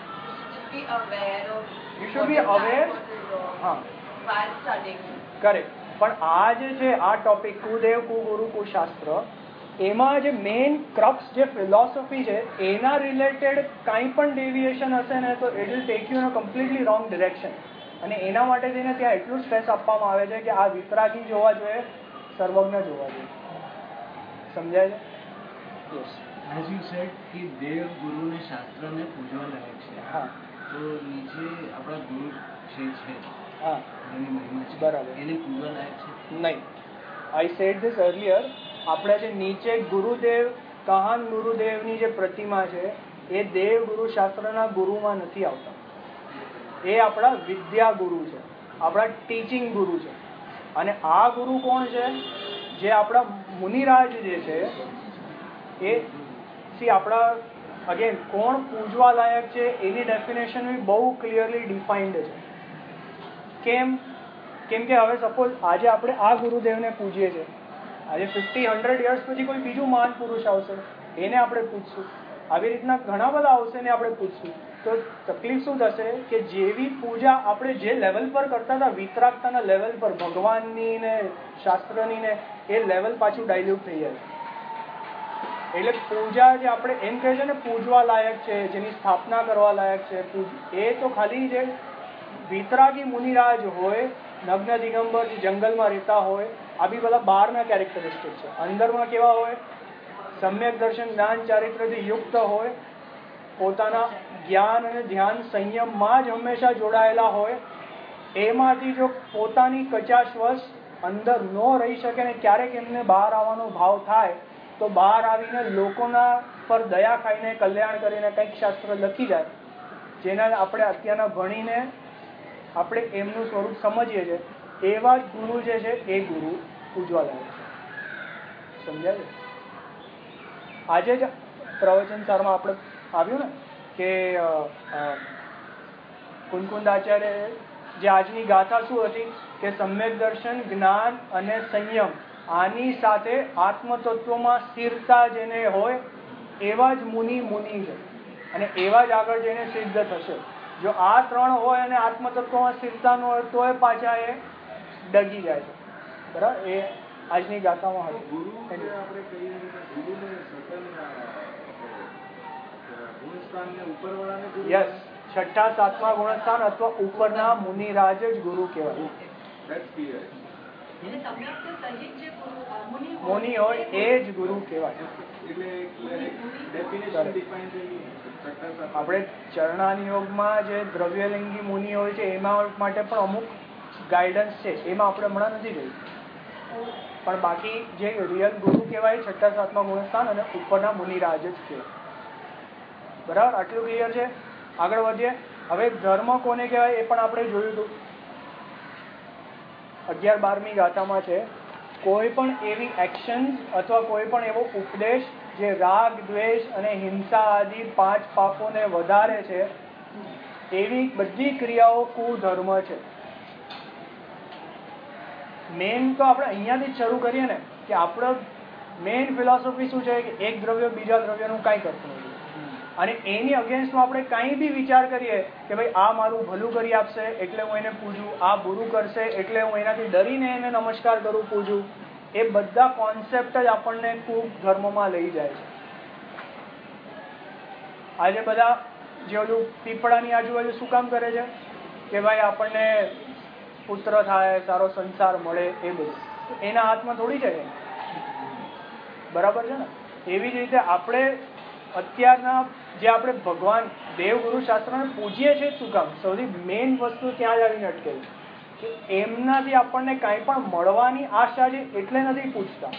Speaker 1: You should be aware. હા, કરેક્ટ. પણ આ જે છે આ ટોપિક કુદેવ કુ ગુરુ કુ શાસ્ત્ર, એમાં જે મેઇન ક્રક્સ જે ફિલોસોફી છે એના રિલેટેડ કાંઈ પણ ડેવિએશન હશે ને તો it will take you in a completely wrong direction. અને એના માટે થઈને ત્યાં એટલું સ્ટ્રેસ આપવામાં આવે છે કે આ વિતરાગી જોવા જોઈએ, સર્વજ્ઞ જોવા જોઈએ. સમજાય છે? યસ.
Speaker 5: એઝ યુ સેડ કે દેવ ગુરુ ને શાસ્ત્રને પૂજવા લાયક છે.
Speaker 1: હા.
Speaker 5: તો નીચે આપણા ગુરુ છે છે
Speaker 1: હા,
Speaker 5: એની મહિમા છે,
Speaker 1: બરાબર,
Speaker 5: એને પૂજવા લાયક છે
Speaker 1: નહીં. I said this earlier. આપણે જે નીચે ગુરુદેવ, કહાન ગુરુદેવની જે પ્રતિમા છે એ દેવ ગુરુ શાસ્ત્રના ગુરુમાં નથી આવતા. એ આપણા વિદ્યા ગુરુ છે, આપણા ટીચિંગ ગુરુ છે. અને આ ગુરુ કોણ છે? જે આપણા મુનિરાજ જે છે એ સી આપણા અગેન કોણ પૂજવા લાયક છે એની ડેફિનેશન બી બહુ ક્લિયરલી ડિફાઇન્ડ છે. કેમ? કેમ કે હવે સપોઝ આજે આપણે આ ગુરુદેવને પૂજીએ છીએ, આજે ફિફ્ટી હંડ્રેડ યર્સ પછી કોઈ બીજું મહાન પુરુષ આવશે, એને આપણે પૂછશું. આવી રીતના ઘણા બધા આવશે ને આપણે પૂછશું. તો તકલીફ શું થશે કે જેવી પૂજા આપણે જે લેવલ પર કરતા હતા, વિતરાગતાના લેવલ પર, ભગવાનની ને શાસ્ત્રની ને, એ લેવલ પાછું ડાયલ્યુટ થઈ જાય. એટલે પૂજા જે આપણે એમ કહે છે ને પૂજવા લાયક છે, જેની સ્થાપના કરવા લાયક છે, એ તો ખાલી જે વિતરાગી મુનિરાજ હોય, નગ્ન દિગંબર જે જંગલમાં રહેતા હોય, આ બી બધા બહારના કેરેક્ટરિસ્ટિક છે. અંદરમાં કેવા હોય? સમ્યક દર્શન જ્ઞાન ચારિત્રથી યુક્ત હોય, પોતાના જ્ઞાન અને ધ્યાન સંયમમાં જ હંમેશા જોડાયેલા હોય. એમાંથી જો પોતાની કચાશવશ અંદર ન રહી શકે ને ક્યારેક એમને બહાર આવવાનો ભાવ થાય તો બહાર આવીને લોકોના પર દયા ખાઈને કલ્યાણ કરીને કંઈક શાસ્ત્ર લખી જાય, જેના આપણે અત્યારના ભણીને આપણે એમનું સ્વરૂપ સમજીએ છીએ. એવા જ ગુરુ જે છે એ ગુરુ પૂજવા લાગે છે. સમજાય? આજે જ પ્રવચન સારમાં આપણે આવ્યું ને કે કુંકુંદ આચાર્ય જે આજની ગાથા શું હતી કે સમ્યક દર્શન, જ્ઞાન અને સંયમ, આની સાથે આત્મતત્વમાં સ્થિરતા જેને હોય એવા જ મુનિ મુનિ છે, અને એવા જ આગળ જઈને સિદ્ધ થશે. જો આ ત્રણ હોય અને આત્મતત્વમાં સ્થિરતા ન હોય તો એ પાછા એ ડગી જાય છે. બરાબર? એ આજની ગાથામાં હતું.
Speaker 4: ગુરુ આપણે કહીએ ગુરુને સકલ ગુણસ્થાનને ઉપરવાળાને ગુરુ.
Speaker 1: યસ, છઠ્ઠા સાતમા ગુણસ્થાન અથવા ઉપરના મુનિરાજ જ ગુરુ કહેવાય.
Speaker 4: That's clear.
Speaker 1: મુનિ હોય એ જ ગુરુ કહેવાય.
Speaker 4: એટલે ડેફિનેશન ડિફાઇન થઈ
Speaker 1: આપણે ચરણાની યોગમાં જે દ્રવ્યલિંગી મુનિ હોય છે એમાં માટે પણ અમુક ગાઈડન્સ છે, એમાં આપણે હમણાં નથી જોયું. પણ બાકી જે રિયલ ગુરુ કહેવાય છઠ્ઠા સાતમા ગુણસ્થાન અને ઉપરના મુનિરાજ જ કહેવાય. બરાબર? આટલું ક્લિયર છે? આગળ વધીએ. હવે ધર્મ કોને કહેવાય એ પણ આપણે જોયું હતું. અગિયાર બારમી ગાથામાં છે કોઈ પણ એવી એક્શન અથવા કોઈ પણ એવો ઉપદેશ જે રાગ, દ્વેષ અને હિંસા આદિ પાંચ પાપોને વધારે છે, એવી બધી ક્રિયાઓ કુધર્મ છે. મેન તો આપણે અહીંયાથી જ શરૂ કરીએ ને કે આપણો મેઇન ફિલોસોફી શું છે કે એક દ્રવ્ય બીજા દ્રવ્યનું કાંઈ કરતું નથી, અને એની અગેન્સ્ટમાં આપણે કાંઈ બી વિચાર કરીએ કે ભાઈ આ મારું ભલું કરી આપશે એટલે હું એને પૂજું, આ બુરું કરશે એટલે હું એનાથી ડરીને એને નમસ્કાર કરું, પૂજું, એ બધા કોન્સેપ્ટ જ આપણને કુધર્મમાં લઈ જાય છે. આજે બધા જે ઓલું પીપળાની આજુબાજુ શું કામ કરે છે કે ભાઈ આપણને પુત્ર થાય, સારો સંસાર મળે, એ બધું એના હાથમાં થોડી છે, બરાબર છે ને? એવી જ રીતે આપણે અત્યારના જે આપણે ભગવાન દેવગુરુ શાસ્ત્રને પૂજીએ છીએ શું કામ? સૌથી મેઇન વસ્તુ ત્યાં જ આવીને અટકેલી કે એમનાથી આપણને કાંઈ પણ મળવાની આશા છે એટલે નથી પૂછતા,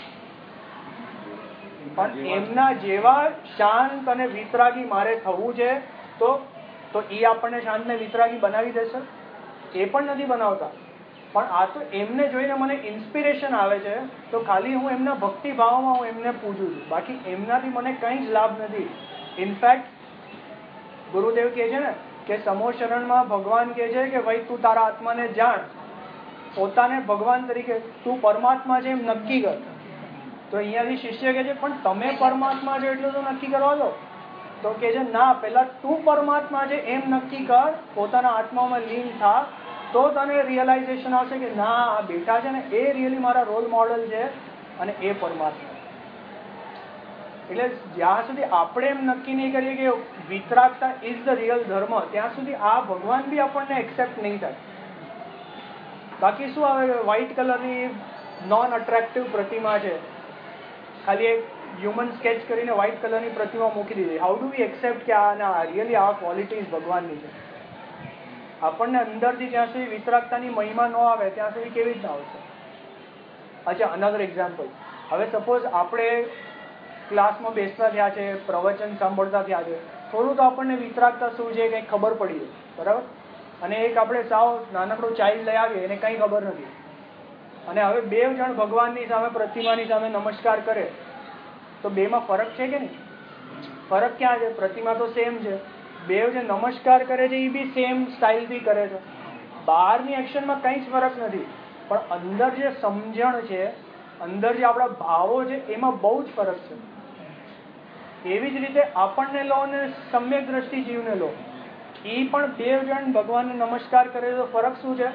Speaker 1: પણ એમના જેવા શાંત અને વિતરાગી મારે થવું છે તો તો એ આપણને શાંત ને વિતરાગી બનાવી દેશે? એ પણ નથી બનાવતા. પણ આ તો એમને જોઈને મને ઇન્સ્પિરેશન આવે છે તો ખાલી હું એમના ભક્તિ ભાવમાં હું એમને પૂજું છું, બાકી એમનાથી મને કંઈ જ લાભ નથી. ઇનફેક્ટ ગુરુદેવ કહે છે ને કે સમો શરણમાં ભગવાન કહે છે કે ભાઈ તું તારા આત્માને જાણ, પોતાને ભગવાન તરીકે, તું પરમાત્મા છે એમ નક્કી કર. તો અહીંયાથી શિષ્ય કહે છે પણ તમે પરમાત્મા છો એટલું તો નક્કી કરવા દો. તો કહે છે ના, પેલા તું પરમાત્મા છે એમ નક્કી કર, પોતાના આત્મામાં લીન થા, તો તને રિયલાઇઝેશન આવશે કે ના આ બેઠા છે ને એ રિયલી મારા રોલ મોડલ છે અને એ પરમાત્મા. એટલે જ્યાં સુધી આપણે એમ નક્કી નહીં કરીએ કે વિતરાગતા ઇઝ ધ રિયલ ધર્મ, ત્યાં સુધી આ ભગવાન બી આપણને એક્સેપ્ટ નહીં થાય. બાકી શું આવે, વ્હાઇટ કલરની નોન અટ્રેક્ટિવ પ્રતિમા છે, ખાલી એક હ્યુમન સ્કેચ કરીને વ્હાઇટ કલરની પ્રતિમા મૂકી દીધી. હાઉ ડુ વી એક્સેપ્ટ કે આ ના રિયલી આ ક્વોલિટીઝ ભગવાનની છે? આપણને અંદરથી જ્યાં સુધી વિતરાગતાની મહિમા ન આવે ત્યાં સુધી કેવી રીતના આવશે? અચ્છા, અનધર એક્ઝામ્પલ. હવે સપોઝ આપણે ક્લાસમાં બેસતા થયા છે, પ્રવચન સાંભળતા થયા છે, થોડું તો આપણને વિતરાગતા શું છે કંઈ ખબર પડી છે, બરાબર? અને એક આપણે સાવ નાનકડો ચાઇલ્ડ લઈ આવીએ, એને કંઈ ખબર નથી, અને હવે બે જણ ભગવાનની સામે પ્રતિમાની સામે નમસ્કાર કરે તો બેમાં ફરક છે કે નહીં? ફરક ક્યાં છે? પ્રતિમા તો સેમ છે, બે જે નમસ્કાર કરે છે એ બી સેમ સ્ટાઇલથી કરે છે, બહારની એક્શનમાં કંઈ જ ફરક નથી, પણ અંદર જે સમજણ છે, અંદર જે આપણા ભાવો છે એમાં બહુ જ ફરક છે. એવી જ રીતે આપણને લો અને સમ્યક દ્રષ્ટિ જીવને લો, એ પણ બે જણ ભગવાનને નમસ્કાર કરે તો ફરક શું છે?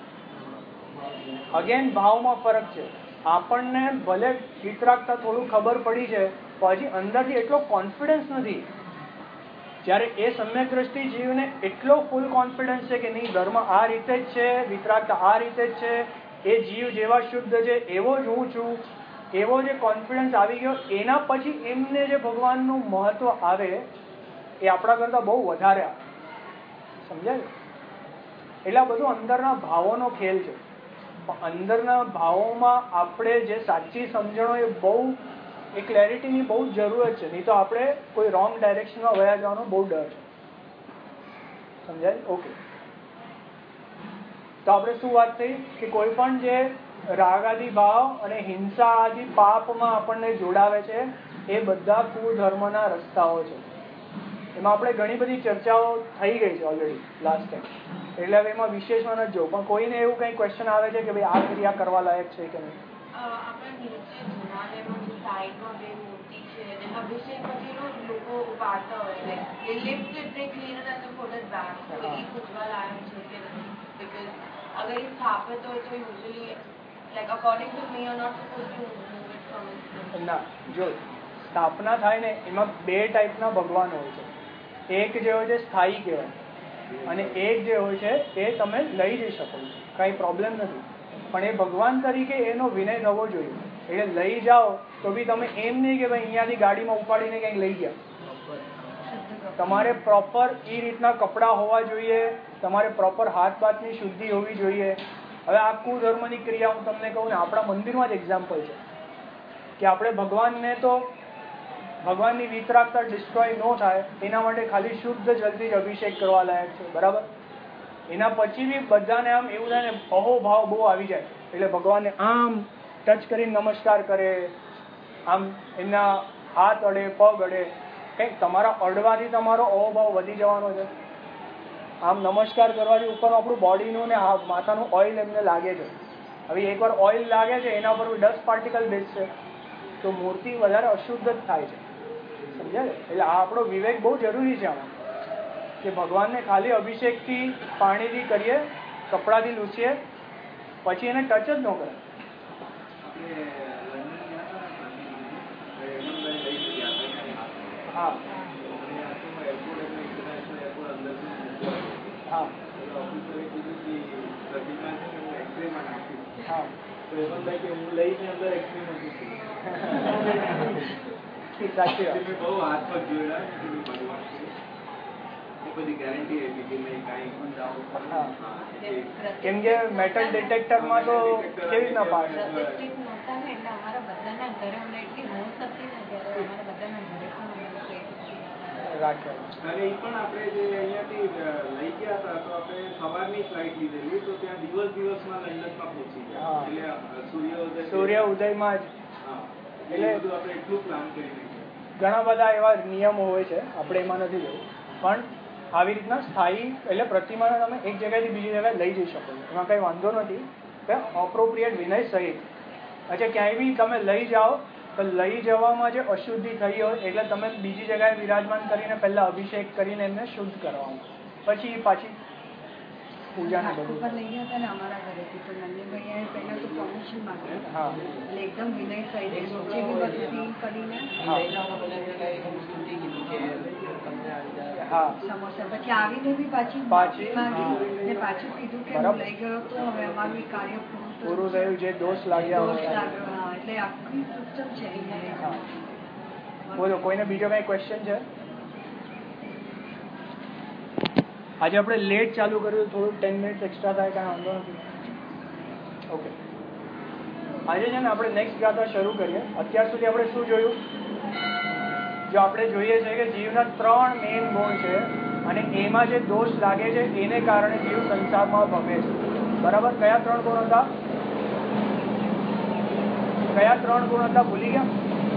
Speaker 1: અગેન ભાવમાં ફરક છે. આપણને ભલે વિતરાગતા થોડું ખબર પડી છે પણ હજી અંદરથી એટલો કોન્ફિડન્સ નથી. જ્યારે એ સમ્યક દ્રષ્ટિ જીવને એટલો ફૂલ કોન્ફિડન્સ છે કે નહીં, ધર્મ આ રીતે જ છે, વિતરાગતા આ રીતે જ છે, એ જીવ જેવા શુદ્ધ છે એવો જ હું છું, એવો જે કોન્ફિડન્સ આવી ગયો, એના પછી એમને જે ભગવાનનું મહત્વ આવે એ આપણા કરતાં બહુ વધારે આવે. સમજાય? એટલે આ બધું અંદરના ભાવોનો ખેલ છે. અંદરના ભાવોમાં આપણે જે સાચી સમજણો એ બહુ એ ક્લેરિટીની બહુ જરૂરત છે, નહીં તો આપણે કોઈ રોંગ ડાયરેક્શનમાં વયા જવાનો બહુ ડર છે. સમજાય? ઓકે, તો આપણે શું વાત થઈ કે કોઈ પણ જે રાગાદી ભાવ અને હિંસા આદિ પાપમાં આપણને જોડાવે છે એ બધા કુધર્મના રસ્તાઓ છે. એમાં આપણે ઘણી બધી ચર્ચાઓ થઈ ગઈ છે ઓલરેડી લાસ્ટ ટાઈમ, એટલે હવે એમાં વિશેષમાં નથી જોવું. પણ કોઈને એવું કંઈ ક્વેશ્ચન આવે છે કે ભાઈ આ ક્રિયા કરવા લાયક છે કે નહીં?
Speaker 6: આપણે નીચે જુનાગઢમાં જે સાઈડમાં બે મૂર્તિ છે અને અભિષેક પછી લોકો ઉપાડતા હોય, like they lift it, they clean it and they put it back. તો એ પૂજવા લાયક છે કે નહીં? બીકોઝ અગર એ સ્થાપિત હોય તો usually like according to me you are not suppose to move it from it.
Speaker 1: ના, જો સ્થાપના થાય ને એમાં બે ટાઈપના ભગવાન હોય છે. એક જે હોય છે સ્થાયી કહેવાય, અને એક જે હોય છે એ તમે લઈ જઈ શકો છો, કાંઈ પ્રોબ્લેમ નથી, પણ એ ભગવાન તરીકે એનો વિનય થવો જોઈએ. એટલે લઈ જાઓ તો બી તમે એમ નહીં કે ભાઈ અહીંયાથી ગાડીમાં ઉપાડીને ક્યાંક લઈ ગયા. તમારે પ્રોપર એ રીતના કપડાં હોવા જોઈએ, તમારે પ્રોપર હાથ બાથની શુદ્ધિ હોવી જોઈએ. હવે આ કુધર્મની ક્રિયા હું તમને કહું ને, આપણા મંદિરમાં જ એક્ઝામ્પલ છે કે આપણે ભગવાનને તો ભગવાનની વિતરાગતા ડિસ્ટ્રોય ન થાય એના માટે ખાલી શુદ્ધ જલથી જ અભિષેક કરવા લાયક છે, બરાબર? એના પછી બી બધાને આમ એવું થાય ને અહોભાવ બહુ આવી જાય, એટલે ભગવાનને આમ ટચ કરીને નમસ્કાર કરે, આમ એમના હાથ અડે, પગ અડે. કંઈક તમારા અડવાથી તમારો અહોભાવ વધી જવાનો છે. આમ નમસ્કાર કરવાથી ઉપર આપણું બોડીનું ને માથાનું ઓઇલ એમને લાગે છે. હવે એકવાર ઓઇલ લાગે છે એના ઉપર ડસ્ટ પાર્ટિકલ બેસશે તો મૂર્તિ વધારે અશુદ્ધ જ થાય છે. સમજાય? એટલે આ આપણો વિવેક બહુ જરૂરી છે આમાં, કે ભગવાનને ખાલી અભિષેકથી પાણીથી કરીએ, કપડાથી લૂછીએ, પછી એને ટચ જ ન કરે. હા, હા
Speaker 4: ઓફિસરે કીધું કે પ્રતિમા છે ને હું એક્સરેમાં નાખીશ.
Speaker 1: હા
Speaker 4: તો એમાં થાય કે હું લઈને અંદર એક્સરે નથી થયું.
Speaker 1: સાચી વાત.
Speaker 4: મેં બહુ હાથ પગ જોડ્યા કે ભગવાન છે. એ બધી ગેરંટી હતી કે નહીં કાંઈ પણ જાઓ.
Speaker 1: હા કેમ કે મેટલ ડિટેક્ટરમાં તો કેવી રીતના પાડે.
Speaker 2: પ્રતિષ્ઠિત નહોતા ને એટલે અમારા બધાના ઘરે અમને એટલી હોશ હતી ને ત્યારે અમારા બધાના ઘરે પણ અમે લોકો એક
Speaker 1: રાખે.
Speaker 4: અને એ પણ આપણે જે અહીંયાથી લઈ ગયા હતા તો આપણે સવારની ફ્લાઇટ લીધેલી તો ત્યાં દિવસ દિવસમાં લંડનમાં પહોંચી ગયા.
Speaker 1: હા.
Speaker 4: એટલે સૂર્યોદય
Speaker 1: સૂર્ય ઉદયમાં જ
Speaker 4: હા
Speaker 1: એટલે
Speaker 4: એટલે બધું આપણે એટલું પ્લાન કરી દીધું.
Speaker 1: ઘણા બધા એવા નિયમો હોય છે, આપણે એમાં નથી જવું, પણ આવી રીતના સ્થાયી એટલે પ્રતિમાને તમે એક જગ્યાએથી બીજી જગ્યાએ લઈ જઈ શકો છો, એમાં કંઈ વાંધો નથી. અપ્રોપ્રિએટ વિનય સહિત. અચ્છા ક્યાંય બી તમે લઈ જાઓ તો લઈ જવામાં જે અશુદ્ધિ થઈ હોય એટલે તમે બીજી જગ્યાએ વિરાજમાન કરીને પહેલા અભિષેક કરીને એમને શુદ્ધ કરવાનું, પછી પાછી પૂજાને બધું.
Speaker 2: ઉપર લઈ ગયા હતા ને અમારા ઘરેથી તો નંદનભાઈએ પહેલા તો પરમિશન માંગી.
Speaker 1: હા
Speaker 2: એટલે એકદમ વિનય સહિત જે બી ભક્તિ કરીને
Speaker 1: હા
Speaker 2: સમોસા પછી આવીને બી પાછી
Speaker 1: પાછી,
Speaker 2: માંગી
Speaker 1: હા.
Speaker 2: ને પાછું કીધું કે
Speaker 1: બરાબર.
Speaker 2: હું લઈ ગયો તો હવે અમારું કાર્ય પૂરું
Speaker 1: પૂરું થયું, જે દોષ લાગ્યા
Speaker 2: દોષ
Speaker 1: હોય.
Speaker 2: લાગ્યો. હા એટલે આખી સિસ્ટમ છે અહીંયા.
Speaker 1: હા. બોલો, કોઈને બીજો કઈ ક્વેશ્ચન છે? આજે આપણે લેટ ચાલુ કર્યું, થોડું ટેન મિનિટ એક્સ્ટ્રા થાય, કાંઈ વાંધો નથી. ઓકે, આજે છે ને આપણે નેક્સ્ટ ગાથા શરૂ કરીએ. અત્યાર સુધી આપણે શું જોયું? જો આપણે જોઈએ છે કે જીવના ત્રણ મેઇન ગુણ છે અને એમાં જે દોષ લાગે છે એને કારણે જીવ સંસારમાં ભમે છે. બરાબર? કયા ત્રણ ગુણ હતા? કયા ત્રણ ગુણ હતા? ભૂલી ગયા?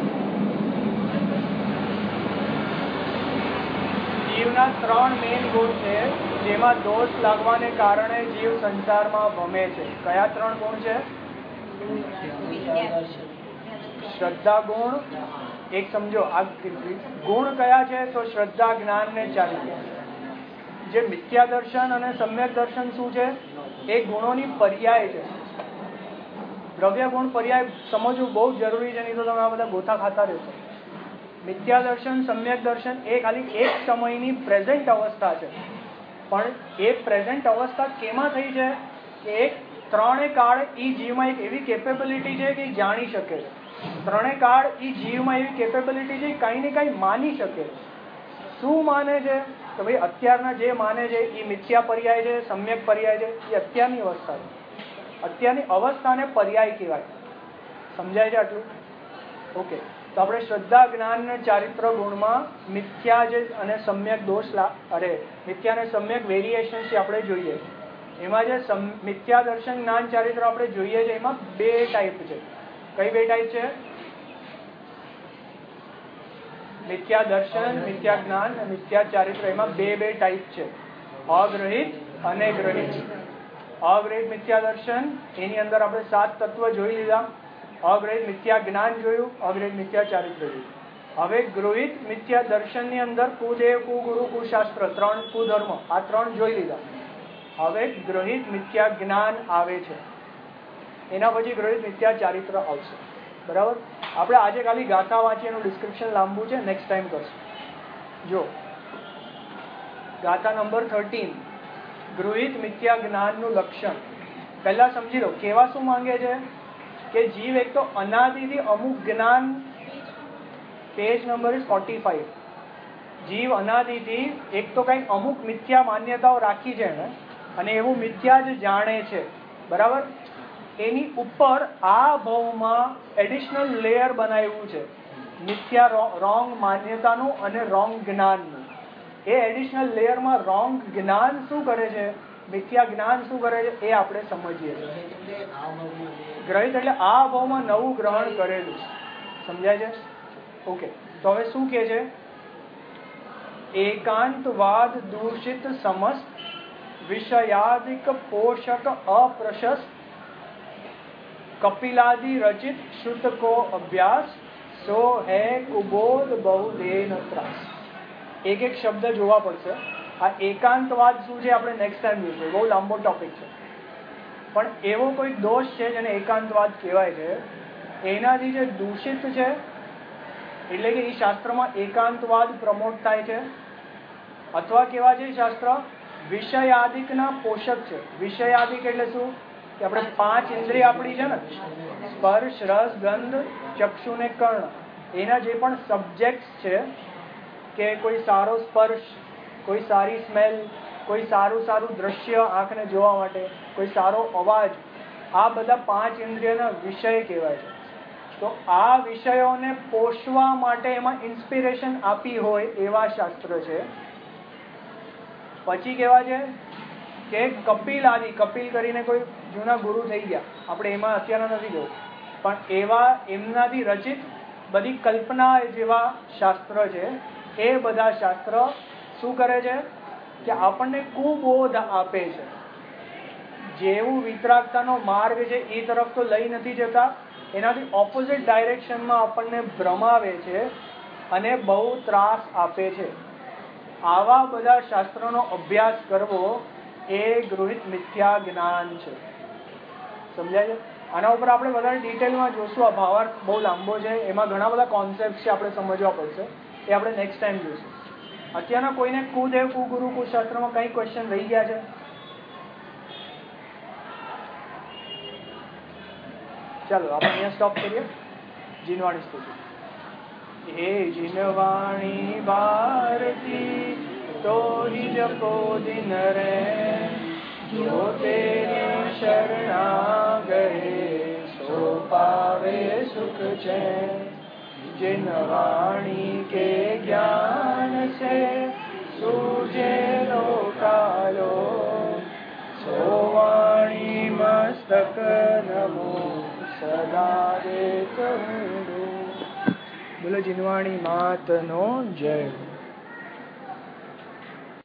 Speaker 1: જીવના ત્રણ મેઇન ગુણ છે જેમાં દોષ લાગવાને કારણે જીવ સંસારમાં ભમે છે. કયા ત્રણ ગુણ છે? શ્રદ્ધા ગુણ. એક સમજો, આ ગુણ કયા છે? તો શ્રદ્ધા, જ્ઞાન ને ચારિત્ર્ય. જે મિથ્યા દર્શન અને સમ્યક દર્શન શું છે? એ ગુણોની પર્યાય છે. દ્રવ્ય ગુણ પર્યાય સમજવું બહુ જરૂરી છે, નહીં તો તમે આ બધા ગોથા ખાતા રહેશો. મિથ્યા દર્શન, સમ્યક દર્શન એ ખાલી એક સમયની પ્રેઝન્ટ અવસ્થા છે, પણ એ પ્રેઝન્ટ અવસ્થા કેમાં થઈ છે? કે એક ત્રણે કાળ એ જીવમાં એક એવી કેપેબિલિટી છે કે જાણી શકે છે. ત્રણે કાળ એ જીવમાં એવી કેપેબિલિટી છે કંઈ ને કંઈ માની શકે. શું માને છે? તો ભાઈ અત્યારના જે માને છે એ મિથ્યા પર્યાય છે, સમ્યક પર્યાય છે, એ અત્યારની અવસ્થા છે. અત્યારની અવસ્થાને પર્યાય કહેવાય. સમજાય છે આટલું? ઓકે, તો આપણે શ્રદ્ધા, જ્ઞાન અને ચારિત્ર ગુણમાં મિથ્યા જે અને સમ્યક દોષ લા અરે મિથ્યા અને સમ્યક વેરિએશન છે આપણે જોઈએ. એમાં જે મિથ્યા દર્શન, જ્ઞાન, ચારિત્ર આપણે જોઈએ છે એમાં બે ટાઈપ છે. કઈ બે ટાઈપ છે? મિથ્યા દર્શન, મિથ્યા જ્ઞાન અને મિથ્યા ચારિત્ર. એમાં બે બે ટાઈપ છે, અગ્રહિત અને ગ્રહિત. અગ્રહિત મિથ્યા દર્શન, એની અંદર આપણે સાત તત્વ જોઈ લીધા. અગ્રહિત મિથ્યા જ્ઞાન જોયું, અગ્રહિત મિથ્યા ચારિત્ર જોયું. હવે ગૃહિત મિથ્યા દર્શનની અંદર કુદેવ, કુગુરુ, કુશાસ્ત્ર, ત્રણ કુધર્મ, આ ત્રણ જોઈ લીધા. હવે ગ્રહિત મિથ્યા જ્ઞાન આવે છે, એના પછી ગ્રહિત મિથ્યા ચારિત્ર આવશે. બરાબર? આપણે આજે ખાલી ગાથા વાંચી એનું ડિસ્ક્રિપ્શન લાંબુ છે, નેક્સ્ટ ટાઈમ કરશું. જો ગાથા નંબર થર્ટીન, ગૃહિત મિથ્યા જ્ઞાનનું લક્ષણ. પહેલા સમજી લો કેવા શું માંગે છે કે જીવ એક તો અનાદિથી અમુક જ્ઞાન, page number is forty five. જીવ અનાદિથી એક તો કંઈક અમુક મિથ્યા માન્યતાઓ રાખી છે એને, અને એવું મિથ્યા જ જાણે છે. બરાબર? એની ઉપર આ ભાવમાં એડિશનલ લેયર બનાવ્યું છે મિથ્યા રોંગ માન્યતાનું અને રોંગ જ્ઞાનનું. એ એડિશનલ લેયરમાં રોંગ જ્ઞાન શું કરે છે, મિથ્યા જ્ઞાન શું કરે છે, એ આપણે સમજીએ છીએ. ગ્રહિત એટલે આ ભાવમાં નવું ગ્રહણ કરેલું. સમજાય છે? ઓકે, તો હવે શું કહે છે? એકાંતવાદ દૂષિત સમસ્ત વિષયાદિક પોષક અપ્રશસ્ત કપિલાદિ રચિત શ્રુત કો અભ્યાસ સો હે કુબોધ બહુદેન ત્રાસ. એક એક શબ્દ જોવા પડશે. આ એકાંતવાદ શું છે આપણે નેક્સ્ટ ટાઈમ જોઈશું, બહુ લાંબો ટોપિક છે. પણ એવો કોઈ દોષ છે જેને એકાંતવાદ કહેવાય છે, એનાથી જે દૂષિત છે, એટલે કે એ શાસ્ત્રમાં એકાંતવાદ પ્રમોટ થાય છે. અથવા કેવા છે શાસ્ત્ર? વિષયાદિકના પોષક છે. વિષયાદિક એટલે શું? કે આપણે પાંચ ઇન્દ્રિય આપણી છે ને, સ્પર્શ, રસ, ગંધ, ચક્ષુ ને કર્ણ, એના જે પણ સબ્જેક્ટ છે, કે કોઈ સારો સ્પર્શ, કોઈ સારી સ્મેલ, કોઈ સારું સારું દ્રશ્ય આંખને જોવા માટે, કોઈ સારો અવાજ, આ બધા પાંચ ઇન્દ્રિયના વિષય કહેવાય છે. તો આ વિષયોને પોષવા માટે એમાં ઇન્સ્પિરેશન આપી હોય એવા શાસ્ત્ર છે. પછી કેવા છે કે કપિલ આદિ, કપિલ કરીને કોઈ જૂના ગુરુ થઈ ગયા, આપણે એમાં અત્યારે નથી જોયું, પણ એવા એમનાથી રચિત બધી કલ્પના જેવા શાસ્ત્ર છે. એ બધા શાસ્ત્ર શું કરે છે કે આપણને કુબોધ આપે છે. જેવું વિતરાગતાનો માર્ગ છે એ તરફ તો લઈ નથી જતા, એનાથી ઓપોઝિટ ડાયરેક્શનમાં આપણને ભ્રમાવે છે અને બહુ ત્રાસ આપે છે. આવા બધા શાસ્ત્રોનો અભ્યાસ કરવો એ ગૃહિત મિથ્યા જ્ઞાન છે. સમજાય છે? આના ઉપર આપણે વધારે ડિટેલમાં જોશું. આ ભાવાર્થ બહુ લાંબો છે, એમાં ઘણા બધા કોન્સેપ્ટ છે, આપણે સમજવા પડશે. એ આપણે નેક્સ્ટ ટાઈમ જોઈશું. અત્યારના કોઈને કુદેવ કુગુરુ કુશાસ્ત્રમાં કઈ ક્વેશ્ચન રહી ગયા છે? ચાલો આપણે અહીંયા સ્ટોપ કરીએ. જીનવાણી સ્તુતિ. હે જીનવાણી ભારતી તો હિ જપો દિન રે, જો તેરે શરણા ગયે સો પાવે સુખ છે. जिनवाणी के ज्ञान से सूझे लोकालो, सोवाणी मस्तक नमो सदा देत हूँ. बोलो जिनवाणी मात नो जय.